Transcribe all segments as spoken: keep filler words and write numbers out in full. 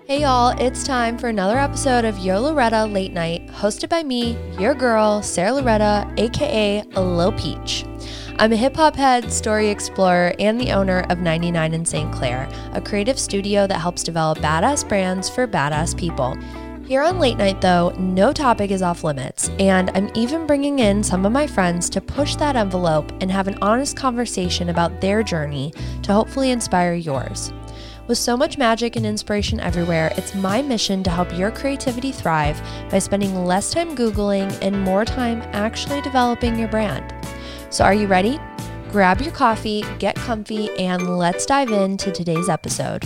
Hey y'all, it's time for another episode of Yo Loretta Late Night, hosted by me, your girl, Sarah Loretta, aka Lil Peach. I'm a hip hop head, story explorer, and the owner of ninety-nine in Saint Clair, a creative studio that helps develop badass brands for badass people. Here on Late Night, though, no topic is off limits, and I'm even bringing in some of my friends to push that envelope and have an honest conversation about their journey to hopefully inspire yours. With so much magic and inspiration everywhere, it's my mission to help your creativity thrive by spending less time Googling and more time actually developing your brand. So are you ready? Grab your coffee, get comfy, and let's dive into today's episode.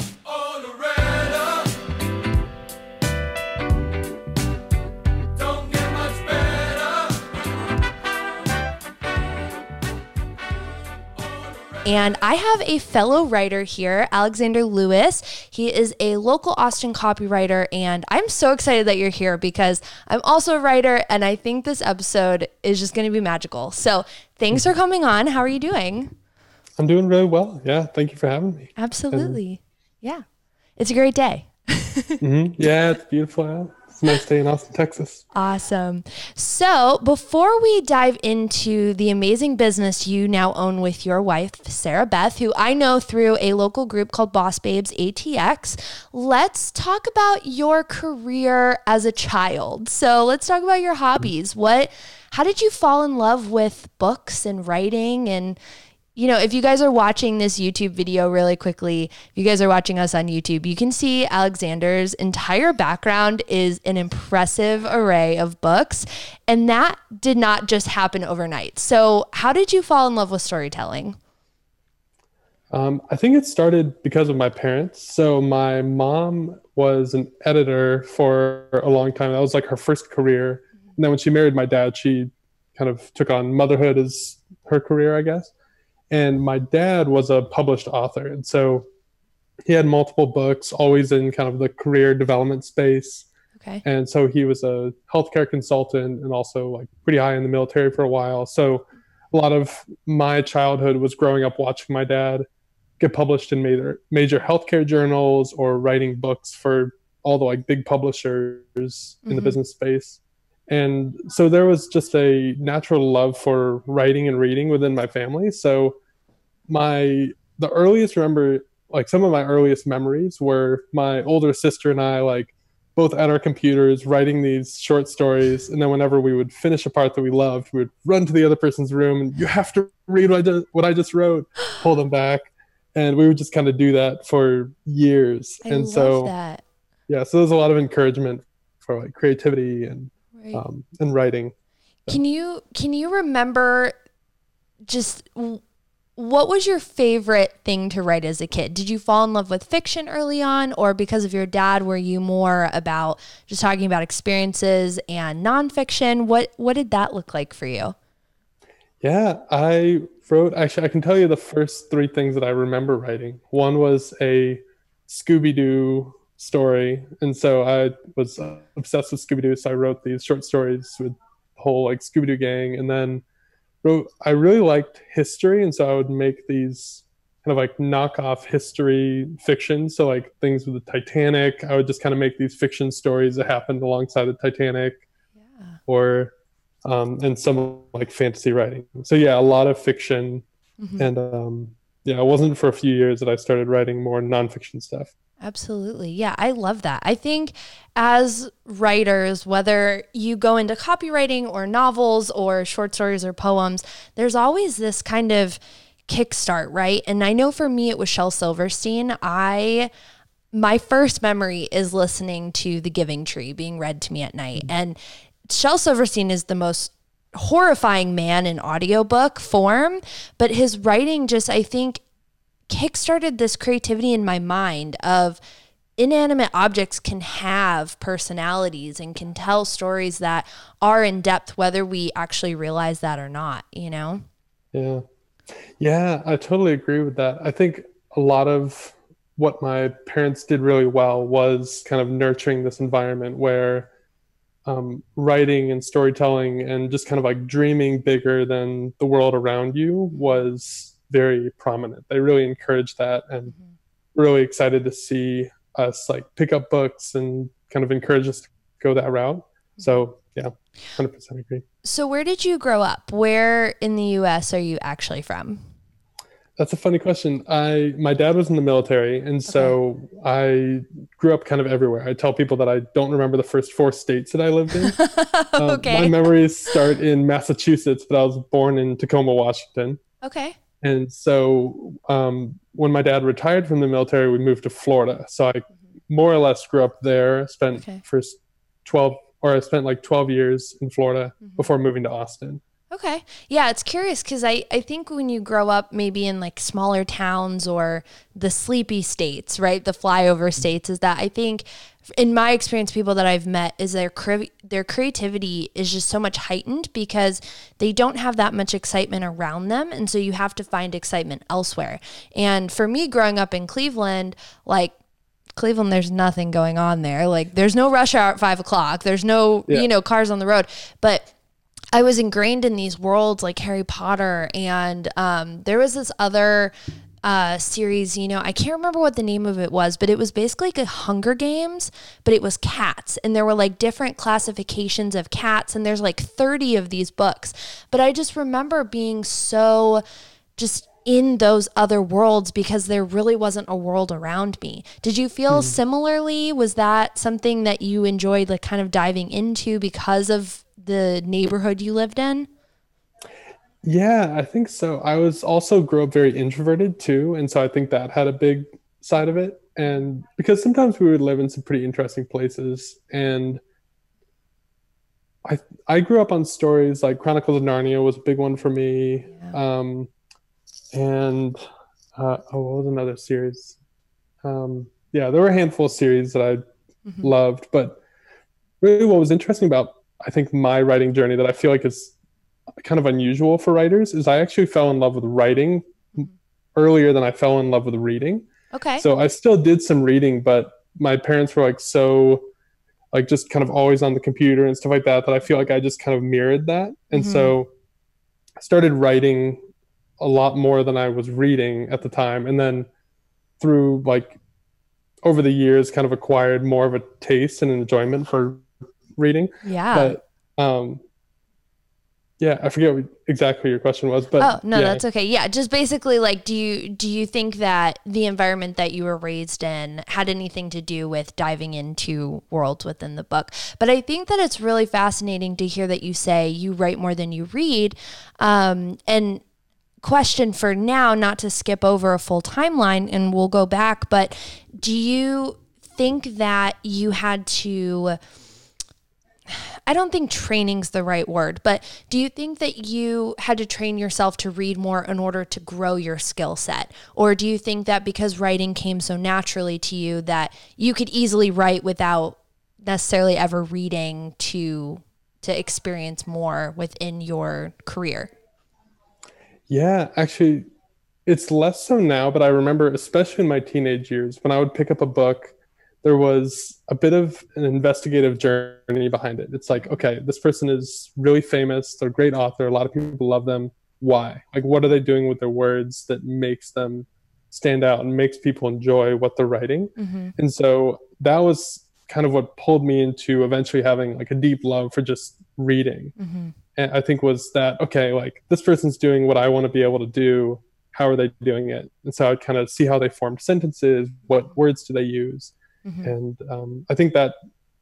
And I have a fellow writer here, Alexander Lewis. He is a local Austin copywriter, and I'm so excited that you're here because I'm also a writer, and I think this episode is just going to be magical. So thanks for coming on. How are you doing? I'm doing really well. Yeah, thank you for having me. Absolutely. And yeah, it's a great day. mm-hmm. Yeah, it's beautiful out. It's a nice day in Austin, Texas. Awesome. So before we dive into the amazing business you now own with your wife, Sarah Beth, who I know through a local group called Boss Babes A T X, let's talk about your career as a child. So let's talk about your hobbies. What, how did you fall in love with books and writing? And you know, if you guys are watching this YouTube video really quickly, if you guys are watching us on YouTube, you can see Alexander's entire background is an impressive array of books. And that did not just happen overnight. So how did you fall in love with storytelling? Um, I think it started because of my parents. So my mom was an editor for a long time. That was like her first career. And then when she married my dad, she kind of took on motherhood as her career, I guess. And my dad was a published author. And so he had multiple books, always in kind of the career development space. Okay. And so he was a healthcare consultant and also like pretty high in the military for a while. So a lot of my childhood was growing up watching my dad get published in major, major healthcare journals or writing books for all the like big publishers mm-hmm. in the business space. And so there was just a natural love for writing and reading within my family. So my the earliest remember like some of my earliest memories were my older sister and I like both at our computers writing these short stories, and then whenever we would finish a part that we loved, we would run to the other person's room and you have to read what I just what I just wrote, pull them back, and we would just kind of do that for years. I and love so that. Yeah, so there's a lot of encouragement for like creativity and right. um, and writing. So. Can you can you remember just what was your favorite thing to write as a kid? Did you fall in love with fiction early on, or because of your dad, were you more about just talking about experiences and nonfiction? What what did that look like for you? Yeah, I wrote, actually, I can tell you the first three things that I remember writing. One was a Scooby-Doo story. And so I was uh, obsessed with Scooby-Doo. So I wrote these short stories with the whole like Scooby-Doo gang. And then wrote, I really liked history. And so I would make these kind of like knockoff history fiction. So like things with the Titanic, I would just kind of make these fiction stories that happened alongside the Titanic yeah. or, um, and some like fantasy writing. So yeah, a lot of fiction. Mm-hmm. And um, yeah, it wasn't for a few years that I started writing more nonfiction stuff. Absolutely. Yeah, I love that. I think as writers, whether you go into copywriting or novels or short stories or poems, there's always this kind of kickstart, right? And I know for me, it was Shel Silverstein. I, my first memory is listening to The Giving Tree being read to me at night. And Shel Silverstein is the most horrifying man in audiobook form, but his writing just, I think, kickstarted this creativity in my mind of inanimate objects can have personalities and can tell stories that are in depth, whether we actually realize that or not, you know? Yeah. Yeah, I totally agree with that. I think a lot of what my parents did really well was kind of nurturing this environment where um, writing and storytelling and just kind of like dreaming bigger than the world around you was very prominent. They really encouraged that, and mm-hmm. really excited to see us like pick up books and kind of encourage us to go that route. So yeah, one hundred percent agree. So where did you grow up? Where in the U S are you actually from? That's a funny question. I my dad was in the military, and so okay. I grew up kind of everywhere. I tell people that I don't remember the first four states that I lived in. um, okay. My memories start in Massachusetts, but I was born in Tacoma, Washington. Okay. And so um, when my dad retired from the military, we moved to Florida. So I more or less grew up there. Spent okay. first twelve, or I spent like twelve years in Florida mm-hmm. before moving to Austin. Okay. Yeah, it's curious because I, I think when you grow up maybe in like smaller towns or the sleepy states, right, the flyover states, is that I think in my experience, people that I've met is their cre- their creativity is just so much heightened because they don't have that much excitement around them. And so you have to find excitement elsewhere. And for me growing up in Cleveland, like Cleveland, there's nothing going on there. Like there's no rush hour at five o'clock. There's no, yeah. you know, cars on the road. But I was ingrained in these worlds like Harry Potter, and um, there was this other uh, series, you know, I can't remember what the name of it was, but it was basically like a Hunger Games, but it was cats, and there were like different classifications of cats, and there's like thirty of these books. But I just remember being so just in those other worlds because there really wasn't a world around me. Did you feel mm. similarly? Was that something that you enjoyed like kind of diving into because of the neighborhood you lived in? Yeah, I think so. I was also grew up very introverted too. And so I think that had a big side of it. And because sometimes we would live in some pretty interesting places. And I I grew up on stories like Chronicles of Narnia was a big one for me. Yeah. Um, and uh, oh, what was another series? Um, yeah, there were a handful of series that I mm-hmm. loved. But really what was interesting about I think my writing journey that I feel like is kind of unusual for writers is I actually fell in love with writing earlier than I fell in love with reading. Okay. So I still did some reading, but my parents were like so like just kind of always on the computer and stuff like that, that I feel like I just kind of mirrored that. And mm-hmm. so I started writing a lot more than I was reading at the time. And then through like over the years kind of acquired more of a taste and enjoyment for reading. Yeah. But um yeah, I forget what exactly your question was, but oh no, yeah. that's okay. Yeah, just basically like, do you do you think that the environment that you were raised in had anything to do with diving into worlds within the book? But I think that it's really fascinating to hear that you say you write more than you read. Um, and question for now, not to skip over a full timeline, and we'll go back, but do you think that you had to? I don't think training's the right word, but do you think that you had to train yourself to read more in order to grow your skill set? Or do you think that because writing came so naturally to you that you could easily write without necessarily ever reading to to experience more within your career? Yeah, actually, it's less so now, but I remember, especially in my teenage years, when I would pick up a book, there was a bit of an investigative journey behind it. It's like, okay, this person is really famous. They're a great author. A lot of people love them. Why? Like, what are they doing with their words that makes them stand out and makes people enjoy what they're writing? Mm-hmm. And so that was kind of what pulled me into eventually having like a deep love for just reading. Mm-hmm. And I think was that, okay, like this person's doing what I want to be able to do. How are they doing it? And so I'd kind of see how they formed sentences. What words do they use? Mm-hmm. And um, I think that,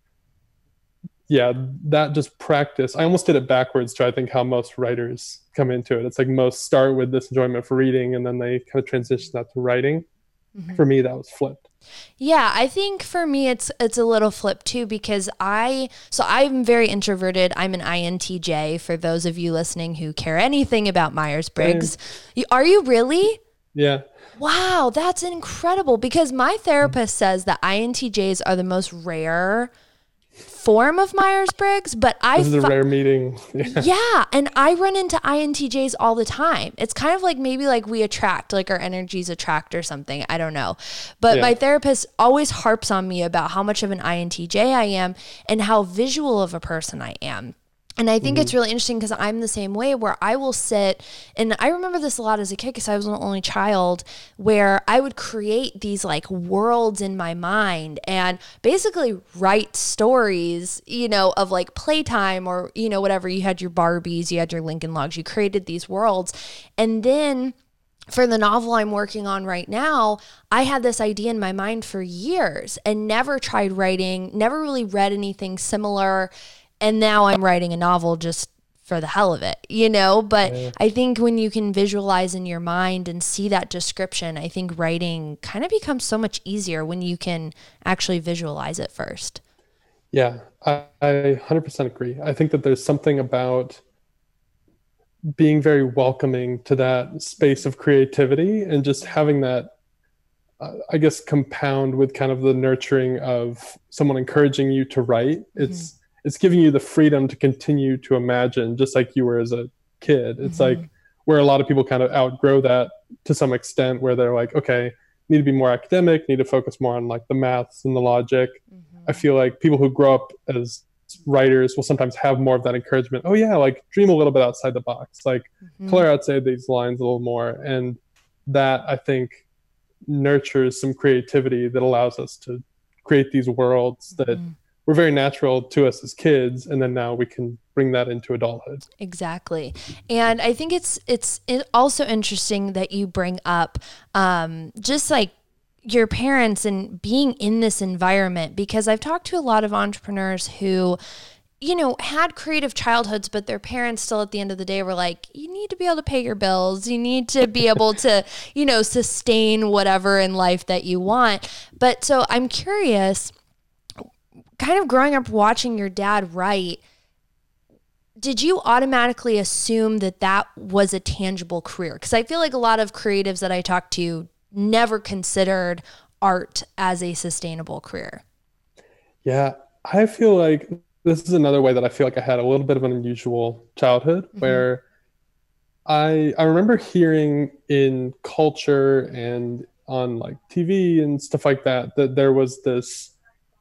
yeah, that just practice, I almost did it backwards to, I think, how most writers come into it. It's like most start with this enjoyment for reading, and then they kind of transition that to writing. Mm-hmm. For me, that was flipped. Yeah, I think for me, it's it's a little flip too, because I, so I'm very introverted. I'm an I N T J, for those of you listening who care anything about Myers-Briggs. You, are you really? Yeah. Wow, that's incredible, because my therapist says that I N T Js are the most rare form of Myers-Briggs, but I This is a fu- rare meeting. Yeah. yeah, and I run into I N T Js all the time. It's kind of like maybe like we attract, like our energies attract or something. I don't know. But yeah. my therapist always harps on me about how much of an I N T J I am and how visual of a person I am. And I think Mm-hmm. it's really interesting because I'm the same way where I will sit, and I remember this a lot as a kid because I was an only child, where I would create these like worlds in my mind and basically write stories, you know, of like playtime or, you know, whatever. You had your Barbies, you had your Lincoln Logs, you created these worlds. And then for the novel I'm working on right now, I had this idea in my mind for years and never tried writing, never really read anything similar. And now I'm writing a novel just for the hell of it, you know? But Yeah. I think when you can visualize in your mind and see that description, I think writing kind of becomes so much easier when you can actually visualize it first. Yeah, I, I one hundred percent agree. I think that there's something about being very welcoming to that space of creativity and just having that, uh, I guess, compound with kind of the nurturing of someone encouraging you to write. Mm-hmm. It's it's giving you the freedom to continue to imagine, just like you were as a kid. It's mm-hmm. like where a lot of people kind of outgrow that to some extent, where they're like, okay, need to be more academic, need to focus more on like the maths and the logic. Mm-hmm. I feel like people who grow up as writers will sometimes have more of that encouragement. Oh yeah, like dream a little bit outside the box, like mm-hmm. color outside these lines a little more. And that, I think, nurtures some creativity that allows us to create these worlds that mm-hmm. were very natural to us as kids, and then now we can bring that into adulthood. Exactly. And I think it's it's also interesting that you bring up um, just like your parents and being in this environment, because I've talked to a lot of entrepreneurs who, you know, had creative childhoods, but their parents still at the end of the day were like, you need to be able to pay your bills. You need to be able to, you know, sustain whatever in life that you want. But so I'm curious, kind of growing up watching your dad write, did you automatically assume that that was a tangible career? Because I feel like a lot of creatives that I talk to never considered art as a sustainable career. Yeah, I feel like this is another way that I feel like I had a little bit of an unusual childhood, mm-hmm. where I I remember hearing in culture and on like T V and stuff like that, that there was this,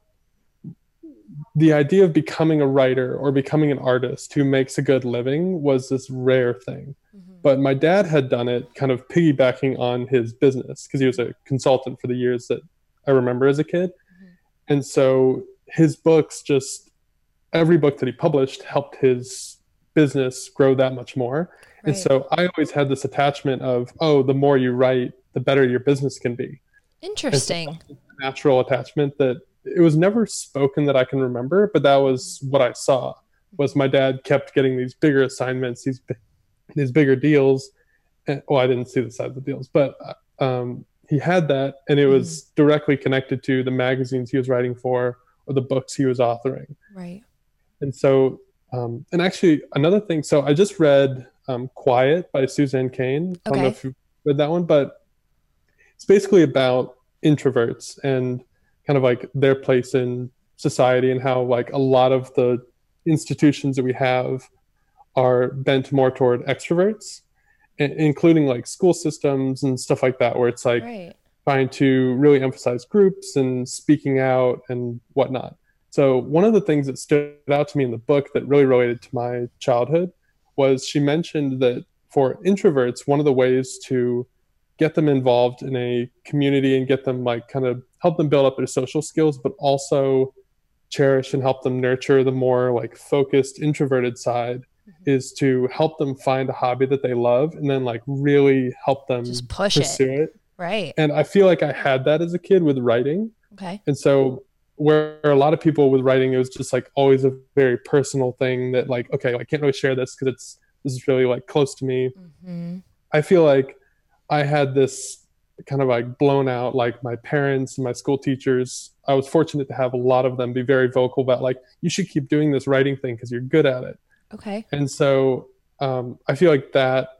the idea of becoming a writer or becoming an artist who makes a good living was this rare thing. Mm-hmm. But my dad had done it kind of piggybacking on his business because he was a consultant for the years that I remember as a kid. Mm-hmm. And so his books, just every book that he published helped his business grow that much more. Right. And so I always had this attachment of, oh, the more you write, the better your business can be. Interesting. So natural attachment that it was never spoken that I can remember, but that was what I saw. Was my dad kept getting these bigger assignments, these these bigger deals. And, well, I didn't see the side of the deals, but um, he had that, and it was mm. directly connected to the magazines he was writing for or the books he was authoring. Right. And so, um, and actually another thing, so I just read um, Quiet by Suzanne Cain. I okay. don't know if you read that one, but it's basically about introverts and kind of like their place in society and how like a lot of the institutions that we have are bent more toward extroverts, including like school systems and stuff like that, where it's like right. trying to really emphasize groups and speaking out and whatnot. So one of the things that stood out to me in the book that really related to my childhood was she mentioned that for introverts, one of the ways to get them involved in a community and get them like kind of help them build up their social skills, but also cherish and help them nurture the more like focused introverted side, mm-hmm. is to help them find a hobby that they love and then like really help them just push pursue it. it. Right. And I feel like I had that as a kid with writing. Okay. And so where a lot of people with writing, it was just like always a very personal thing that like, okay, I can't really share this because it's, this is really like close to me. Mm-hmm. I feel like I had this kind of like blown out, like my parents and my school teachers, I was fortunate to have a lot of them be very vocal about like, you should keep doing this writing thing because you're good at it. Okay. And so um, I feel like that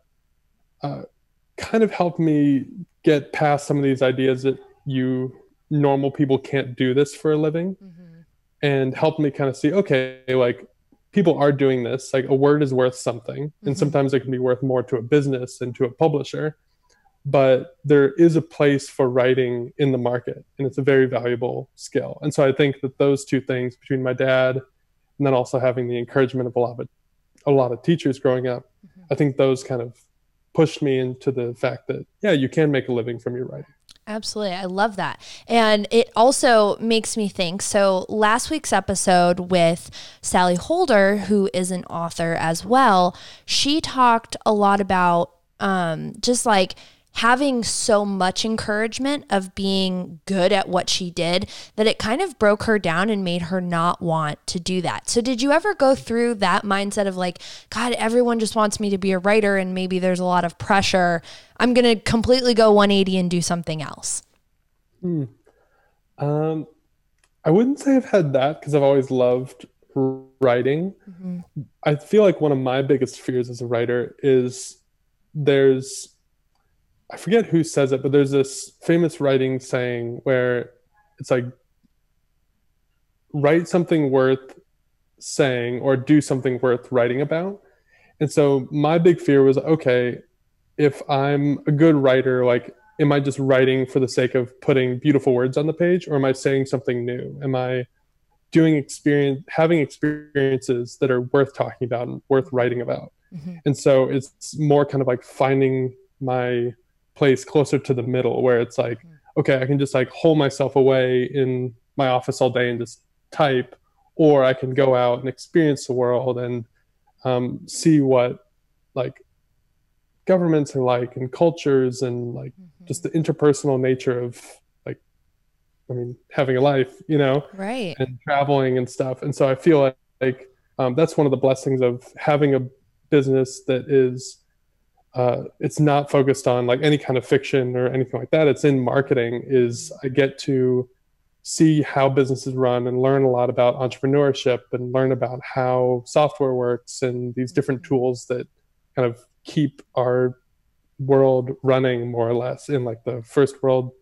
uh, kind of helped me get past some of these ideas that you normal people can't do this for a living, mm-hmm. and helped me kind of see, okay, like people are doing this, like a word is worth something. Mm-hmm. And sometimes it can be worth more to a business and to a publisher. But there is a place for writing in the market, and it's a very valuable skill. And so I think that those two things, between my dad and then also having the encouragement of a lot of a lot of teachers growing up, mm-hmm. I think those kind of pushed me into the fact that, yeah, you can make a living from your writing. Absolutely. I love that. And it also makes me think, so last week's episode with Sally Holder, who is an author as well, she talked a lot about um, just like having so much encouragement of being good at what she did that it kind of broke her down and made her not want to do that. So did you ever go through that mindset of like, God, everyone just wants me to be a writer and maybe there's a lot of pressure. I'm going to completely go one eighty and do something else? Hmm. Um, I wouldn't say I've had that because I've always loved writing. Mm-hmm. I feel like one of my biggest fears as a writer is there's I forget who says it, but there's this famous writing saying where it's like, write something worth saying or do something worth writing about. And so my big fear was, okay, if I'm a good writer, like, am I just writing for the sake of putting beautiful words on the page, or am I saying something new? Am I doing experience, having experiences that are worth talking about and worth writing about? Mm-hmm. And so it's more kind of like finding my place closer to the middle, where it's like, okay, I can just like hole myself away in my office all day and just type, or I can go out and experience the world and um, see what like governments are like and cultures and like mm-hmm. just the interpersonal nature of like, I mean, having a life, you know, right, and traveling and stuff. And so I feel like, like um, that's one of the blessings of having a business that is Uh, it's not focused on like any kind of fiction or anything like that. It's in marketing. Is I get to see how businesses run and learn a lot about entrepreneurship and learn about how software works and these different tools that kind of keep our world running more or less in like the first world.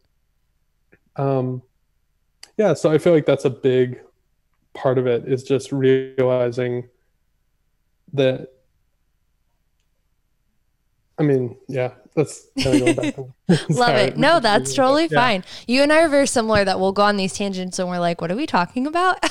Um, yeah, so I feel like that's a big part of it, is just realizing that I mean, yeah, that's kind of going back. Love it. No, that's totally yeah. fine. You and I are very similar that we'll go on these tangents and we're like, what are we talking about?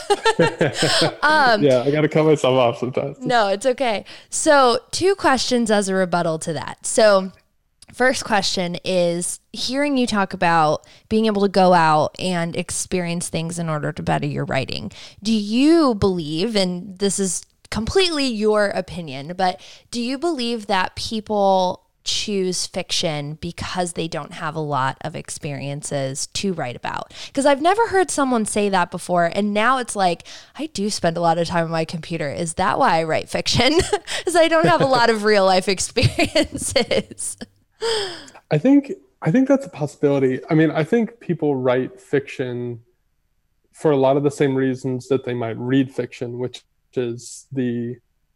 um, yeah, I got to cut myself off sometimes. No, it's okay. So two questions as a rebuttal to that. So first question is, hearing you talk about being able to go out and experience things in order to better your writing. Do you believe, and this is completely your opinion, but do you believe that people choose fiction because they don't have a lot of experiences to write about? Because I've never heard someone say that before. And now it's like, I do spend a lot of time on my computer. Is that why I write fiction? Because I don't have a lot of real life experiences. I think, I think that's a possibility. I mean, I think people write fiction for a lot of the same reasons that they might read fiction, which is the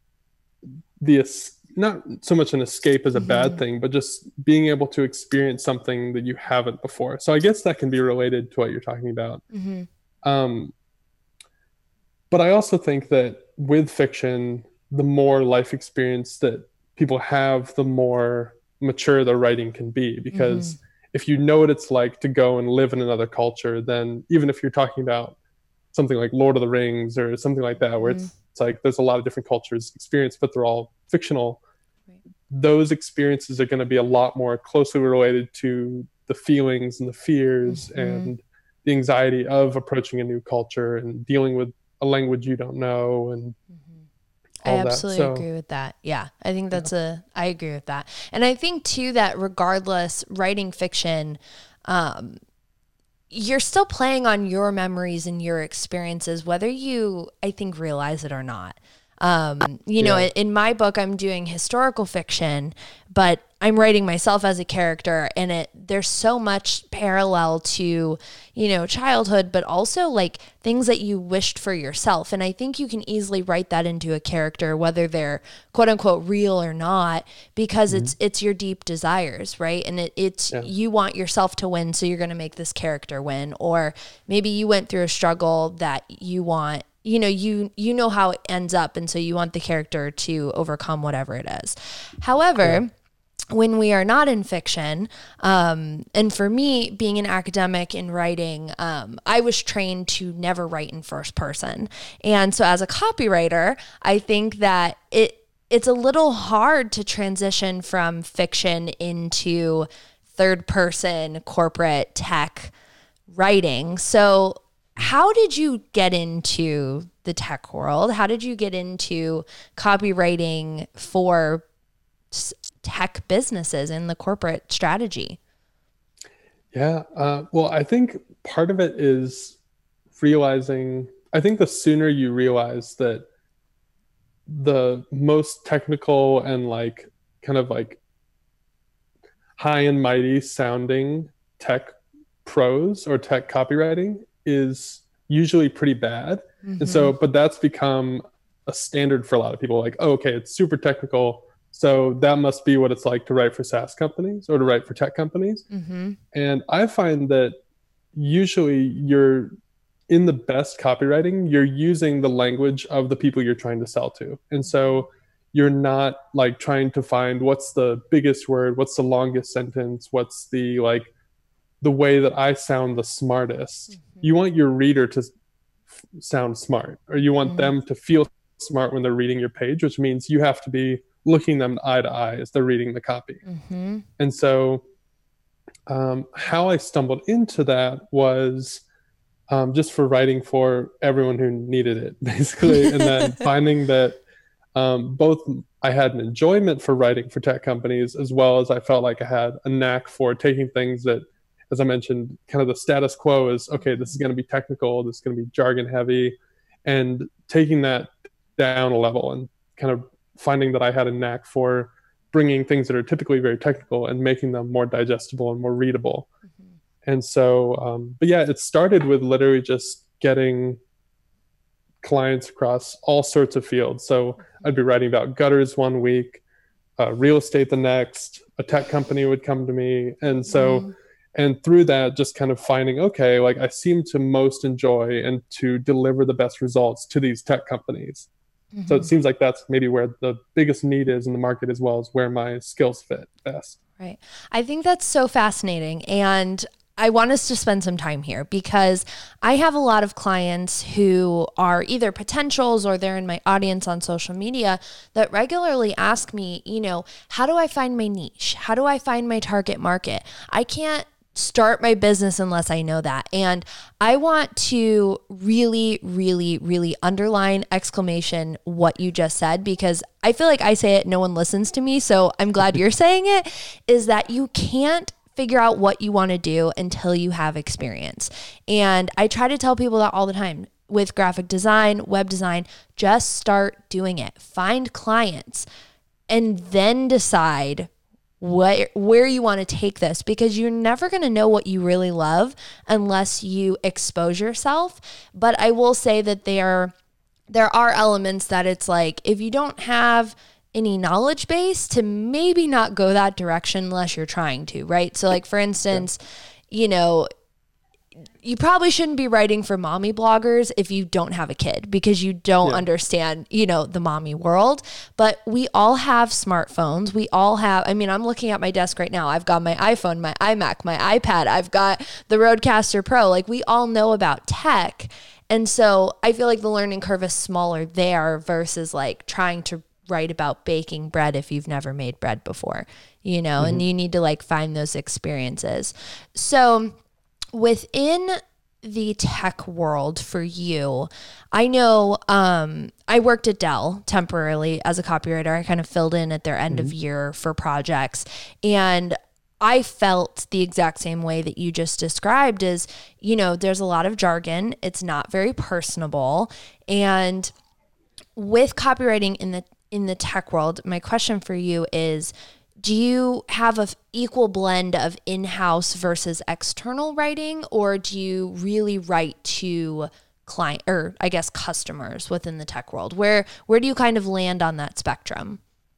the not so much an escape as a mm-hmm. bad thing, but just being able to experience something that you haven't before. So I guess that can be related to what you're talking about. Mm-hmm. Um, but I also think that with fiction, the more life experience that people have, the more mature the writing can be. Because mm-hmm. if you know what it's like to go and live in another culture, then even if you're talking about something like Lord of the Rings or something like that, where mm-hmm. it's It's like there's a lot of different cultures experience, but they're all fictional. Right. Those experiences are going to be a lot more closely related to the feelings and the fears mm-hmm. and the anxiety of approaching a new culture and dealing with a language you don't know. And mm-hmm. I absolutely so, agree with that. Yeah, I think that's yeah. a, I agree with that. And I think too, that regardless, writing fiction, um, you're still playing on your memories and your experiences, whether you, I think, realize it or not. Um, you yeah. know, in my book, I'm doing historical fiction, but I'm writing myself as a character, and it there's so much parallel to, you know, childhood, but also like things that you wished for yourself. And I think you can easily write that into a character, whether they're quote unquote real or not, because mm-hmm. it's it's your deep desires, right? And it, it's yeah. you want yourself to win, so you're going to make this character win. Or maybe you went through a struggle that you want, you know, you you know how it ends up, and so you want the character to overcome whatever it is. However, yeah. when we are not in fiction, um, and for me, being an academic in writing, um, I was trained to never write in first person. And so as a copywriter, I think that it it's a little hard to transition from fiction into third person corporate tech writing. So how did you get into the tech world? How did you get into copywriting for tech businesses in the corporate strategy? Yeah. Uh, well, I think part of it is realizing, I think the sooner you realize that the most technical and like kind of like high and mighty sounding tech prose or tech copywriting is usually pretty bad. Mm-hmm. And so, but that's become a standard for a lot of people. Like, oh, okay, it's super technical, so that must be what it's like to write for SaaS companies or to write for tech companies. Mm-hmm. And I find that usually you're in the best copywriting, you're using the language of the people you're trying to sell to. And so you're not like trying to find what's the biggest word, what's the longest sentence, what's the like the way that I sound the smartest. Mm-hmm. You want your reader to f- sound smart, or you want mm-hmm. them to feel smart when they're reading your page, which means you have to be looking them eye to eye as they're reading the copy. Mm-hmm. And so um, how I stumbled into that was um, just for writing for everyone who needed it, basically. And then finding that um, both I had an enjoyment for writing for tech companies, as well as I felt like I had a knack for taking things that, as I mentioned, kind of the status quo is, okay, this is going to be technical, this is going to be jargon heavy, and taking that down a level and kind of finding that I had a knack for bringing things that are typically very technical and making them more digestible and more readable. Mm-hmm. And so, um, but yeah, it started with literally just getting clients across all sorts of fields. So I'd be writing about gutters one week, uh, real estate the next, a tech company would come to me. And so, mm-hmm. and through that, just kind of finding, okay, like I seem to most enjoy and to deliver the best results to these tech companies. Mm-hmm. So it seems like that's maybe where the biggest need is in the market, as well as where my skills fit best. Right. I think that's so fascinating. And I want us to spend some time here because I have a lot of clients who are either potentials or they're in my audience on social media that regularly ask me, you know, how do I find my niche? How do I find my target market? I can't start my business unless I know that. And I want to really, really, really underline exclamation what you just said, because I feel like I say it, no one listens to me. So I'm glad you're saying it, is that you can't figure out what you want to do until you have experience. And I try to tell people that all the time with graphic design, web design, just start doing it. Find clients and then decide what, where you want to take this, because you're never going to know what you really love unless you expose yourself. But I will say that there, there are elements that it's like, if you don't have any knowledge base, to maybe not go that direction unless you're trying to, right? So like, for instance, yeah. you know, you probably shouldn't be writing for mommy bloggers if you don't have a kid, because you don't yeah. understand, you know, the mommy world. But we all have smartphones. We all have, I mean, I'm looking at my desk right now. I've got my iPhone, my iMac, my iPad. I've got the Rodecaster Pro. Like, we all know about tech. And so I feel like the learning curve is smaller there versus like trying to write about baking bread if you've never made bread before, you know, mm-hmm. and you need to like find those experiences. So within the tech world for you, I know um, I worked at Dell temporarily as a copywriter. I kind of filled in at their end mm-hmm. of year for projects. And I felt the exact same way that you just described is, you know, there's a lot of jargon. It's not very personable. And with copywriting in the in the tech world, my question for you is, do you have an equal blend of in-house versus external writing, or do you really write to client, or I guess customers within the tech world? Where where do you kind of land on that spectrum?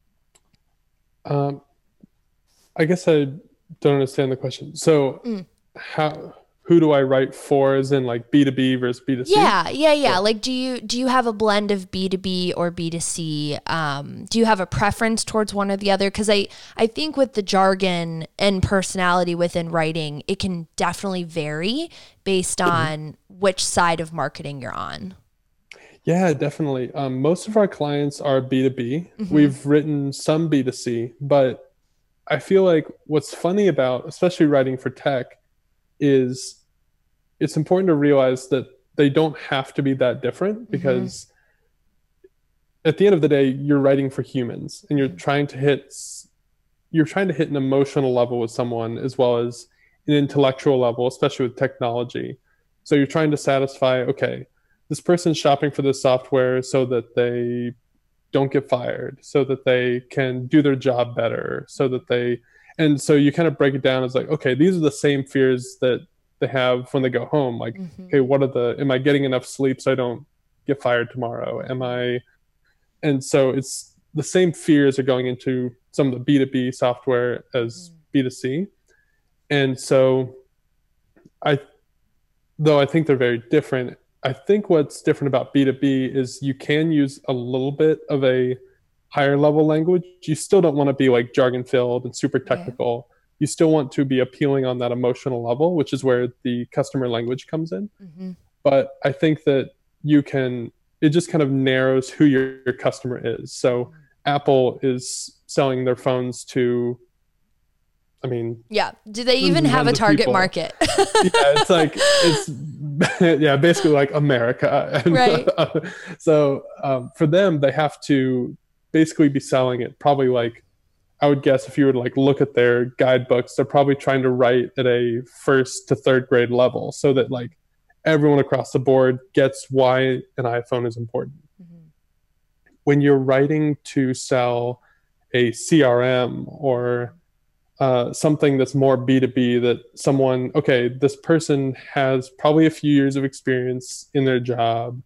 Um, I guess I don't understand the question. So mm. how who do I write for, as in like B two B versus B two C? Yeah, yeah, yeah. yeah. Like, do you do you have a blend of B two B or B two C? Um, do you have a preference towards one or the other? Because I, I think with the jargon and personality within writing, it can definitely vary based on which side of marketing you're on. Yeah, definitely. Um, most of our clients are B two B. Mm-hmm. We've written some B two C, but I feel like what's funny about, especially writing for tech, is it's important to realize that they don't have to be that different, Mm-hmm. because at the end of the day, you're writing for humans and you're trying to hit you're trying to hit an emotional level with someone as well as an intellectual level, especially with technology. So you're trying to satisfy, okay, this person's shopping for this software so that they don't get fired, so that they can do their job better, so that they, and so you kind of break it down as like, okay, these are the same fears that they have when they go home. Like, Mm-hmm. okay, what are the, am I getting enough sleep so I don't get fired tomorrow? Am I, and so it's the same fears are going into some of the B two B software as B two C. And so I, though I think they're very different, I think what's different about B two B is you can use a little bit of a higher level language. You still don't want to be like jargon filled and super technical. Right. You still want to be appealing on that emotional level, which is where the customer language comes in. Mm-hmm. But I think that you can, it just kind of narrows who your, your customer is. So mm-hmm. Apple is selling their phones to, I mean, yeah. Do they even have a target market? Yeah, it's like, it's, yeah, basically like America. And, right. Uh, so um, for them, they have to basically be selling it probably like, I would guess if you were to like look at their guidebooks, they're probably trying to write at a first to third grade level so that like everyone across the board gets why an iPhone is important. Mm-hmm. When you're writing to sell a C R M or uh, something that's more B two B, that someone, okay, this person has probably a few years of experience in their job,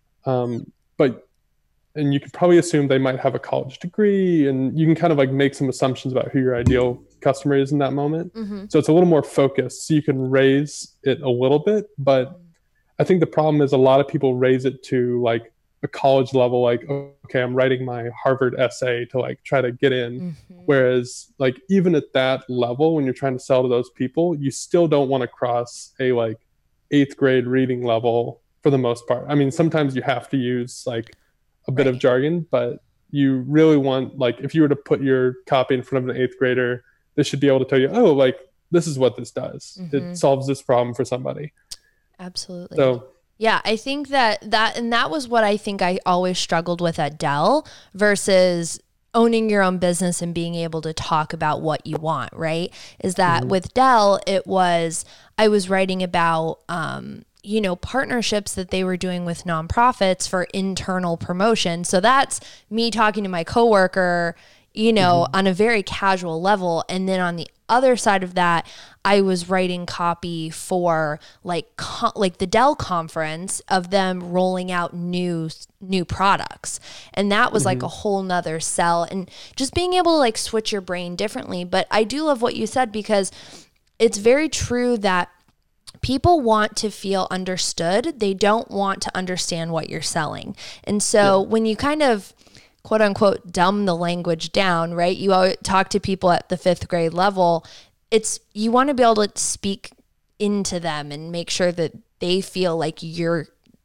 um, but, and you could probably assume they might have a college degree, and you can kind of like make some assumptions about who your ideal customer is in that moment. Mm-hmm. So it's a little more focused, so you can raise it a little bit, but I think the problem is a lot of people raise it to like a college level, like, okay, I'm writing my Harvard essay to like try to get in. Mm-hmm. Whereas like even at that level, when you're trying to sell to those people, you still don't want to cross a like eighth grade reading level for the most part. I mean, sometimes you have to use like a bit right. of jargon, but you really want, like, if you were to put your copy in front of an eighth grader, they should be able to tell you, oh, like, this is what this does. Mm-hmm. It solves this problem for somebody. Absolutely. So, yeah, I think that that, and that was what I think I always struggled with at Dell versus owning your own business and being able to talk about what you want, right? Is that mm-hmm. with Dell, it was, I was writing about, um, you know, partnerships that they were doing with nonprofits for internal promotion. So that's me talking to my coworker, you know, mm-hmm. on a very casual level. And then on the other side of that, I was writing copy for like co- like the Dell conference of them rolling out new new products. And that was mm-hmm. like a whole nother sell, and just being able to like switch your brain differently. But I do love what you said, because it's very true that people want to feel understood. They don't want to understand what you're selling. And so yeah. when you kind of quote unquote dumb the language down, right? You always talk to people at the fifth grade level. It's, you want to be able to speak into them and make sure that they feel like you're,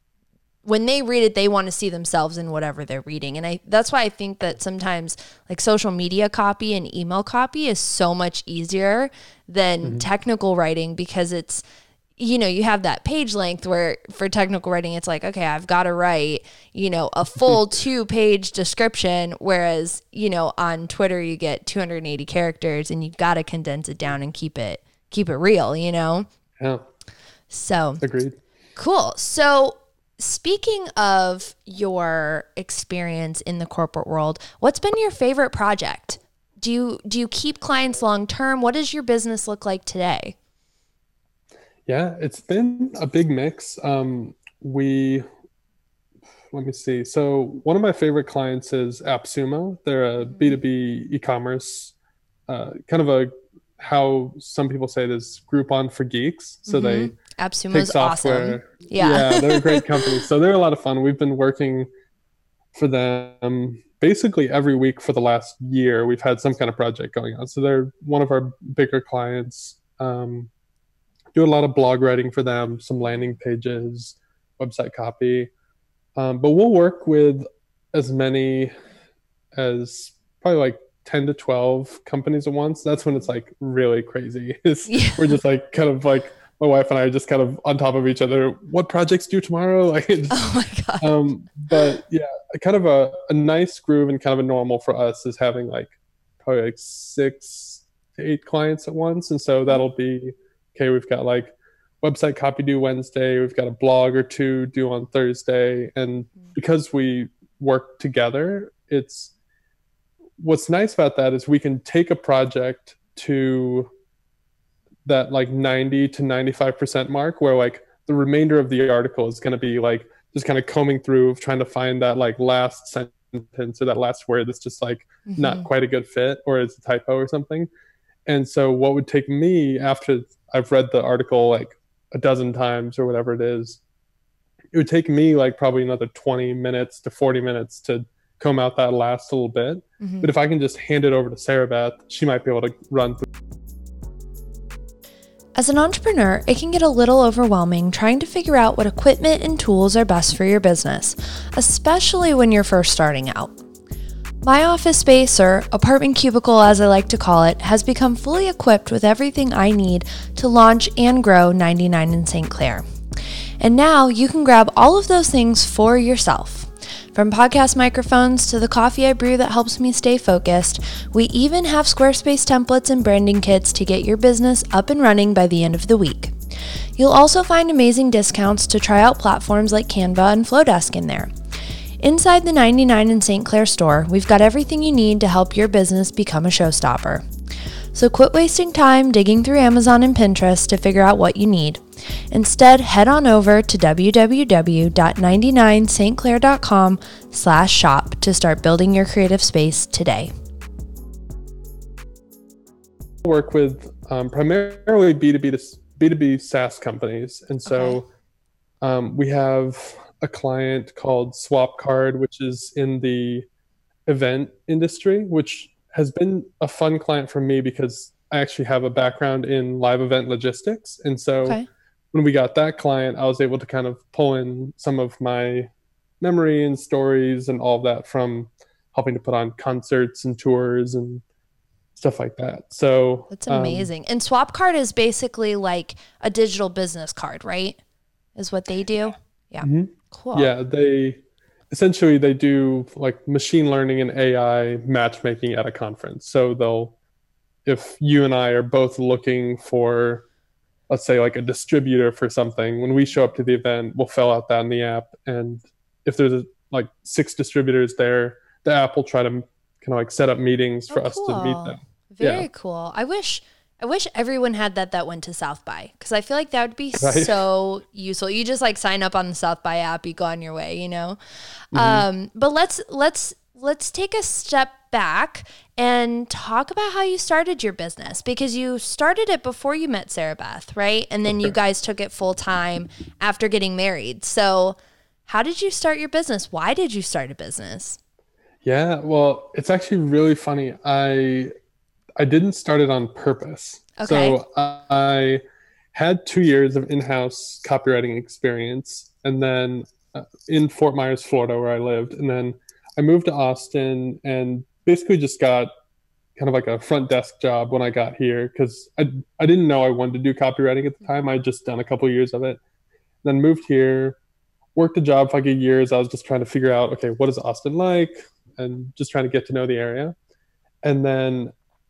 when they read it, they want to see themselves in whatever they're reading. And I, that's why I think that sometimes like social media copy and email copy is so much easier than mm-hmm. technical writing, because it's, you know, you have that page length where for technical writing, it's like, okay, I've got to write, you know, a full two page description. Whereas, you know, on Twitter, you get two hundred eighty characters and you've got to condense it down and keep it, keep it real, you know? Yeah. So agreed. Cool. So speaking of your experience in the corporate world, what's been your favorite project? Do you, do you keep clients long-term? What does your business look like today? Yeah, it's been a big mix. Um, we, let me see. So one of my favorite clients is AppSumo. They're a B two B e-commerce, uh, kind of a, how some people say it is Groupon for geeks. So mm-hmm. they AppSumo's awesome. Yeah. yeah, they're a great company. So they're a lot of fun. We've been working for them basically every week for the last year. We've had some kind of project going on. So they're one of our bigger clients. Um, do a lot of blog writing for them, some landing pages, website copy. Um, but we'll work with as many as probably like ten to twelve companies at once. That's when it's like really crazy. It's, Yeah. we're just like kind of like my wife and I are just kind of on top of each other. What projects due tomorrow? Like, it's, Oh my God. um, but yeah, kind of a, a nice groove and kind of a normal for us is having like probably like six to eight clients at once. And so that'll be okay. We've got like website copy due Wednesday. We've got a blog or two due on Thursday. And because we work together, it's what's nice about that is we can take a project to that like ninety to ninety-five percent mark where like the remainder of the article is going to be like just kind of combing through trying to find that like last sentence or that last word that's just like mm-hmm. not quite a good fit or it's a typo or something. And so what would take me after I've read the article like a dozen times or whatever it is, it would take me like probably another twenty minutes to forty minutes to comb out that last little bit. Mm-hmm. But if I can just hand it over to Sarah Beth, she might be able to run through. As an entrepreneur, it can get a little overwhelming trying to figure out what equipment and tools are best for your business, especially when you're first starting out. My office space, or apartment cubicle as I like to call it, has become fully equipped with everything I need to launch and grow ninety-nine in Saint Clair. And now you can grab all of those things for yourself. From podcast microphones to the coffee I brew that helps me stay focused, we even have Squarespace templates and branding kits to get your business up and running by the end of the week. You'll also find amazing discounts to try out platforms like Canva and Flowdesk in there. Inside the ninety-nine in Saint Clair store, we've got everything you need to help your business become a showstopper. So quit wasting time digging through Amazon and Pinterest to figure out what you need. Instead, head on over to w w w dot ninety-nine saint clair dot com slash shop to start building your creative space today. I work with um, primarily B two B to B two B SaaS companies. And so okay. um, we have a client called SwapCard, which is in the event industry, which has been a fun client for me because I actually have a background in live event logistics. And so okay. when we got that client, I was able to kind of pull in some of my memory and stories and all of that from helping to put on concerts and tours and stuff like that. So that's amazing. Um, and SwapCard is basically like a digital business card, right? Is what they do? Yeah. Mm-hmm. Cool. Yeah, they essentially they do like machine learning and A I matchmaking at a conference. So they'll, if you and I are both looking for, let's say like a distributor for something, when we show up to the event, we'll fill out that in the app. And if there's a, like six distributors there, the app will try to kind of like set up meetings for oh, us cool. to meet them. Very yeah. cool. I wish I wish everyone had that that went to South by, because I feel like that would be right? so useful. You just like sign up on the South by app, you go on your way, you know. Mm-hmm. Um, but let's let's let's take a step back and talk about how you started your business, because you started it before you met Sarah Beth, right? And then okay. you guys took it full time after getting married. So how did you start your business? Why did you start a business? Yeah, well, it's actually really funny. I I didn't start it on purpose. Okay. So I had two years of in-house copywriting experience, and then uh, in Fort Myers, Florida, where I lived. And then I moved to Austin and basically just got kind of like a front desk job when I got here, because I, I didn't know I wanted to do copywriting at the time. I'd just done a couple of years of it. Then moved here, worked a job for like a year as I was just trying to figure out, okay, what is Austin like? And just trying to get to know the area. And then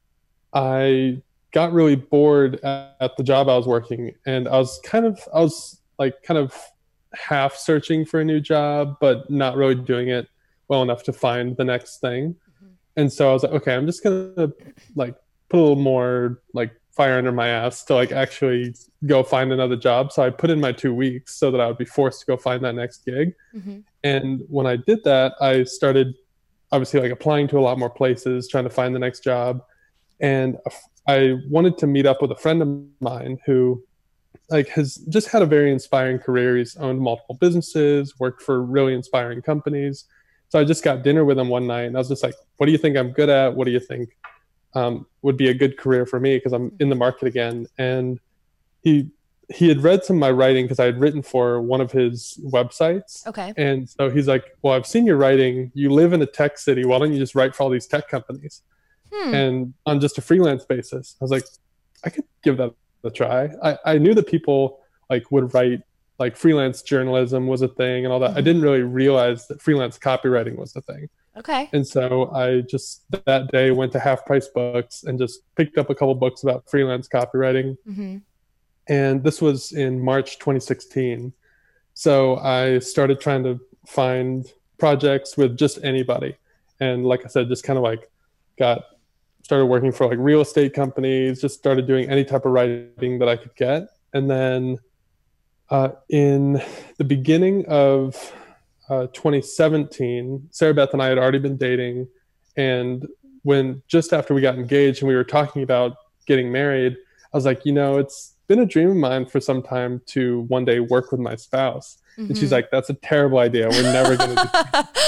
I got really bored at, at the job I was working, and I was kind of, I was like kind of half searching for a new job, but not really doing it well enough to find the next thing. Mm-hmm. And so I was like, okay, I'm just going to like put a little more like fire under my ass to like actually go find another job. So I put in my two weeks so that I would be forced to go find that next gig. Mm-hmm. And when I did that, I started obviously like applying to a lot more places, trying to find the next job. And I wanted to meet up with a friend of mine who like has just had a very inspiring career. He's owned multiple businesses, worked for really inspiring companies. So I just got dinner with him one night, and I was just like, what do you think I'm good at? What do you think um, would be a good career for me? Because I'm in the market again. And he he had read some of my writing because I had written for one of his websites. Okay. And so he's like, well, I've seen your writing. You live in a tech city. Why don't you just write for all these tech companies? Hmm. And on just a freelance basis. I was like, I could give that a try. I, I knew that people like would write, like freelance journalism was a thing and all that. Mm-hmm. I didn't really realize that freelance copywriting was the thing. Okay. And so I just that day went to Half Price Books and just picked up a couple books about freelance copywriting. Mm-hmm. And this was in March twenty sixteen. So I started trying to find projects with just anybody. And like I said, just kind of like got started working for like real estate companies, just started doing any type of writing that I could get. And then uh, in the beginning of uh, twenty seventeen, Sarah Beth and I had already been dating. And when just after we got engaged and we were talking about getting married, I was like, you know, it's been a dream of mine for some time to one day work with my spouse. Mm-hmm. And she's like, that's a terrible idea. We're never going to do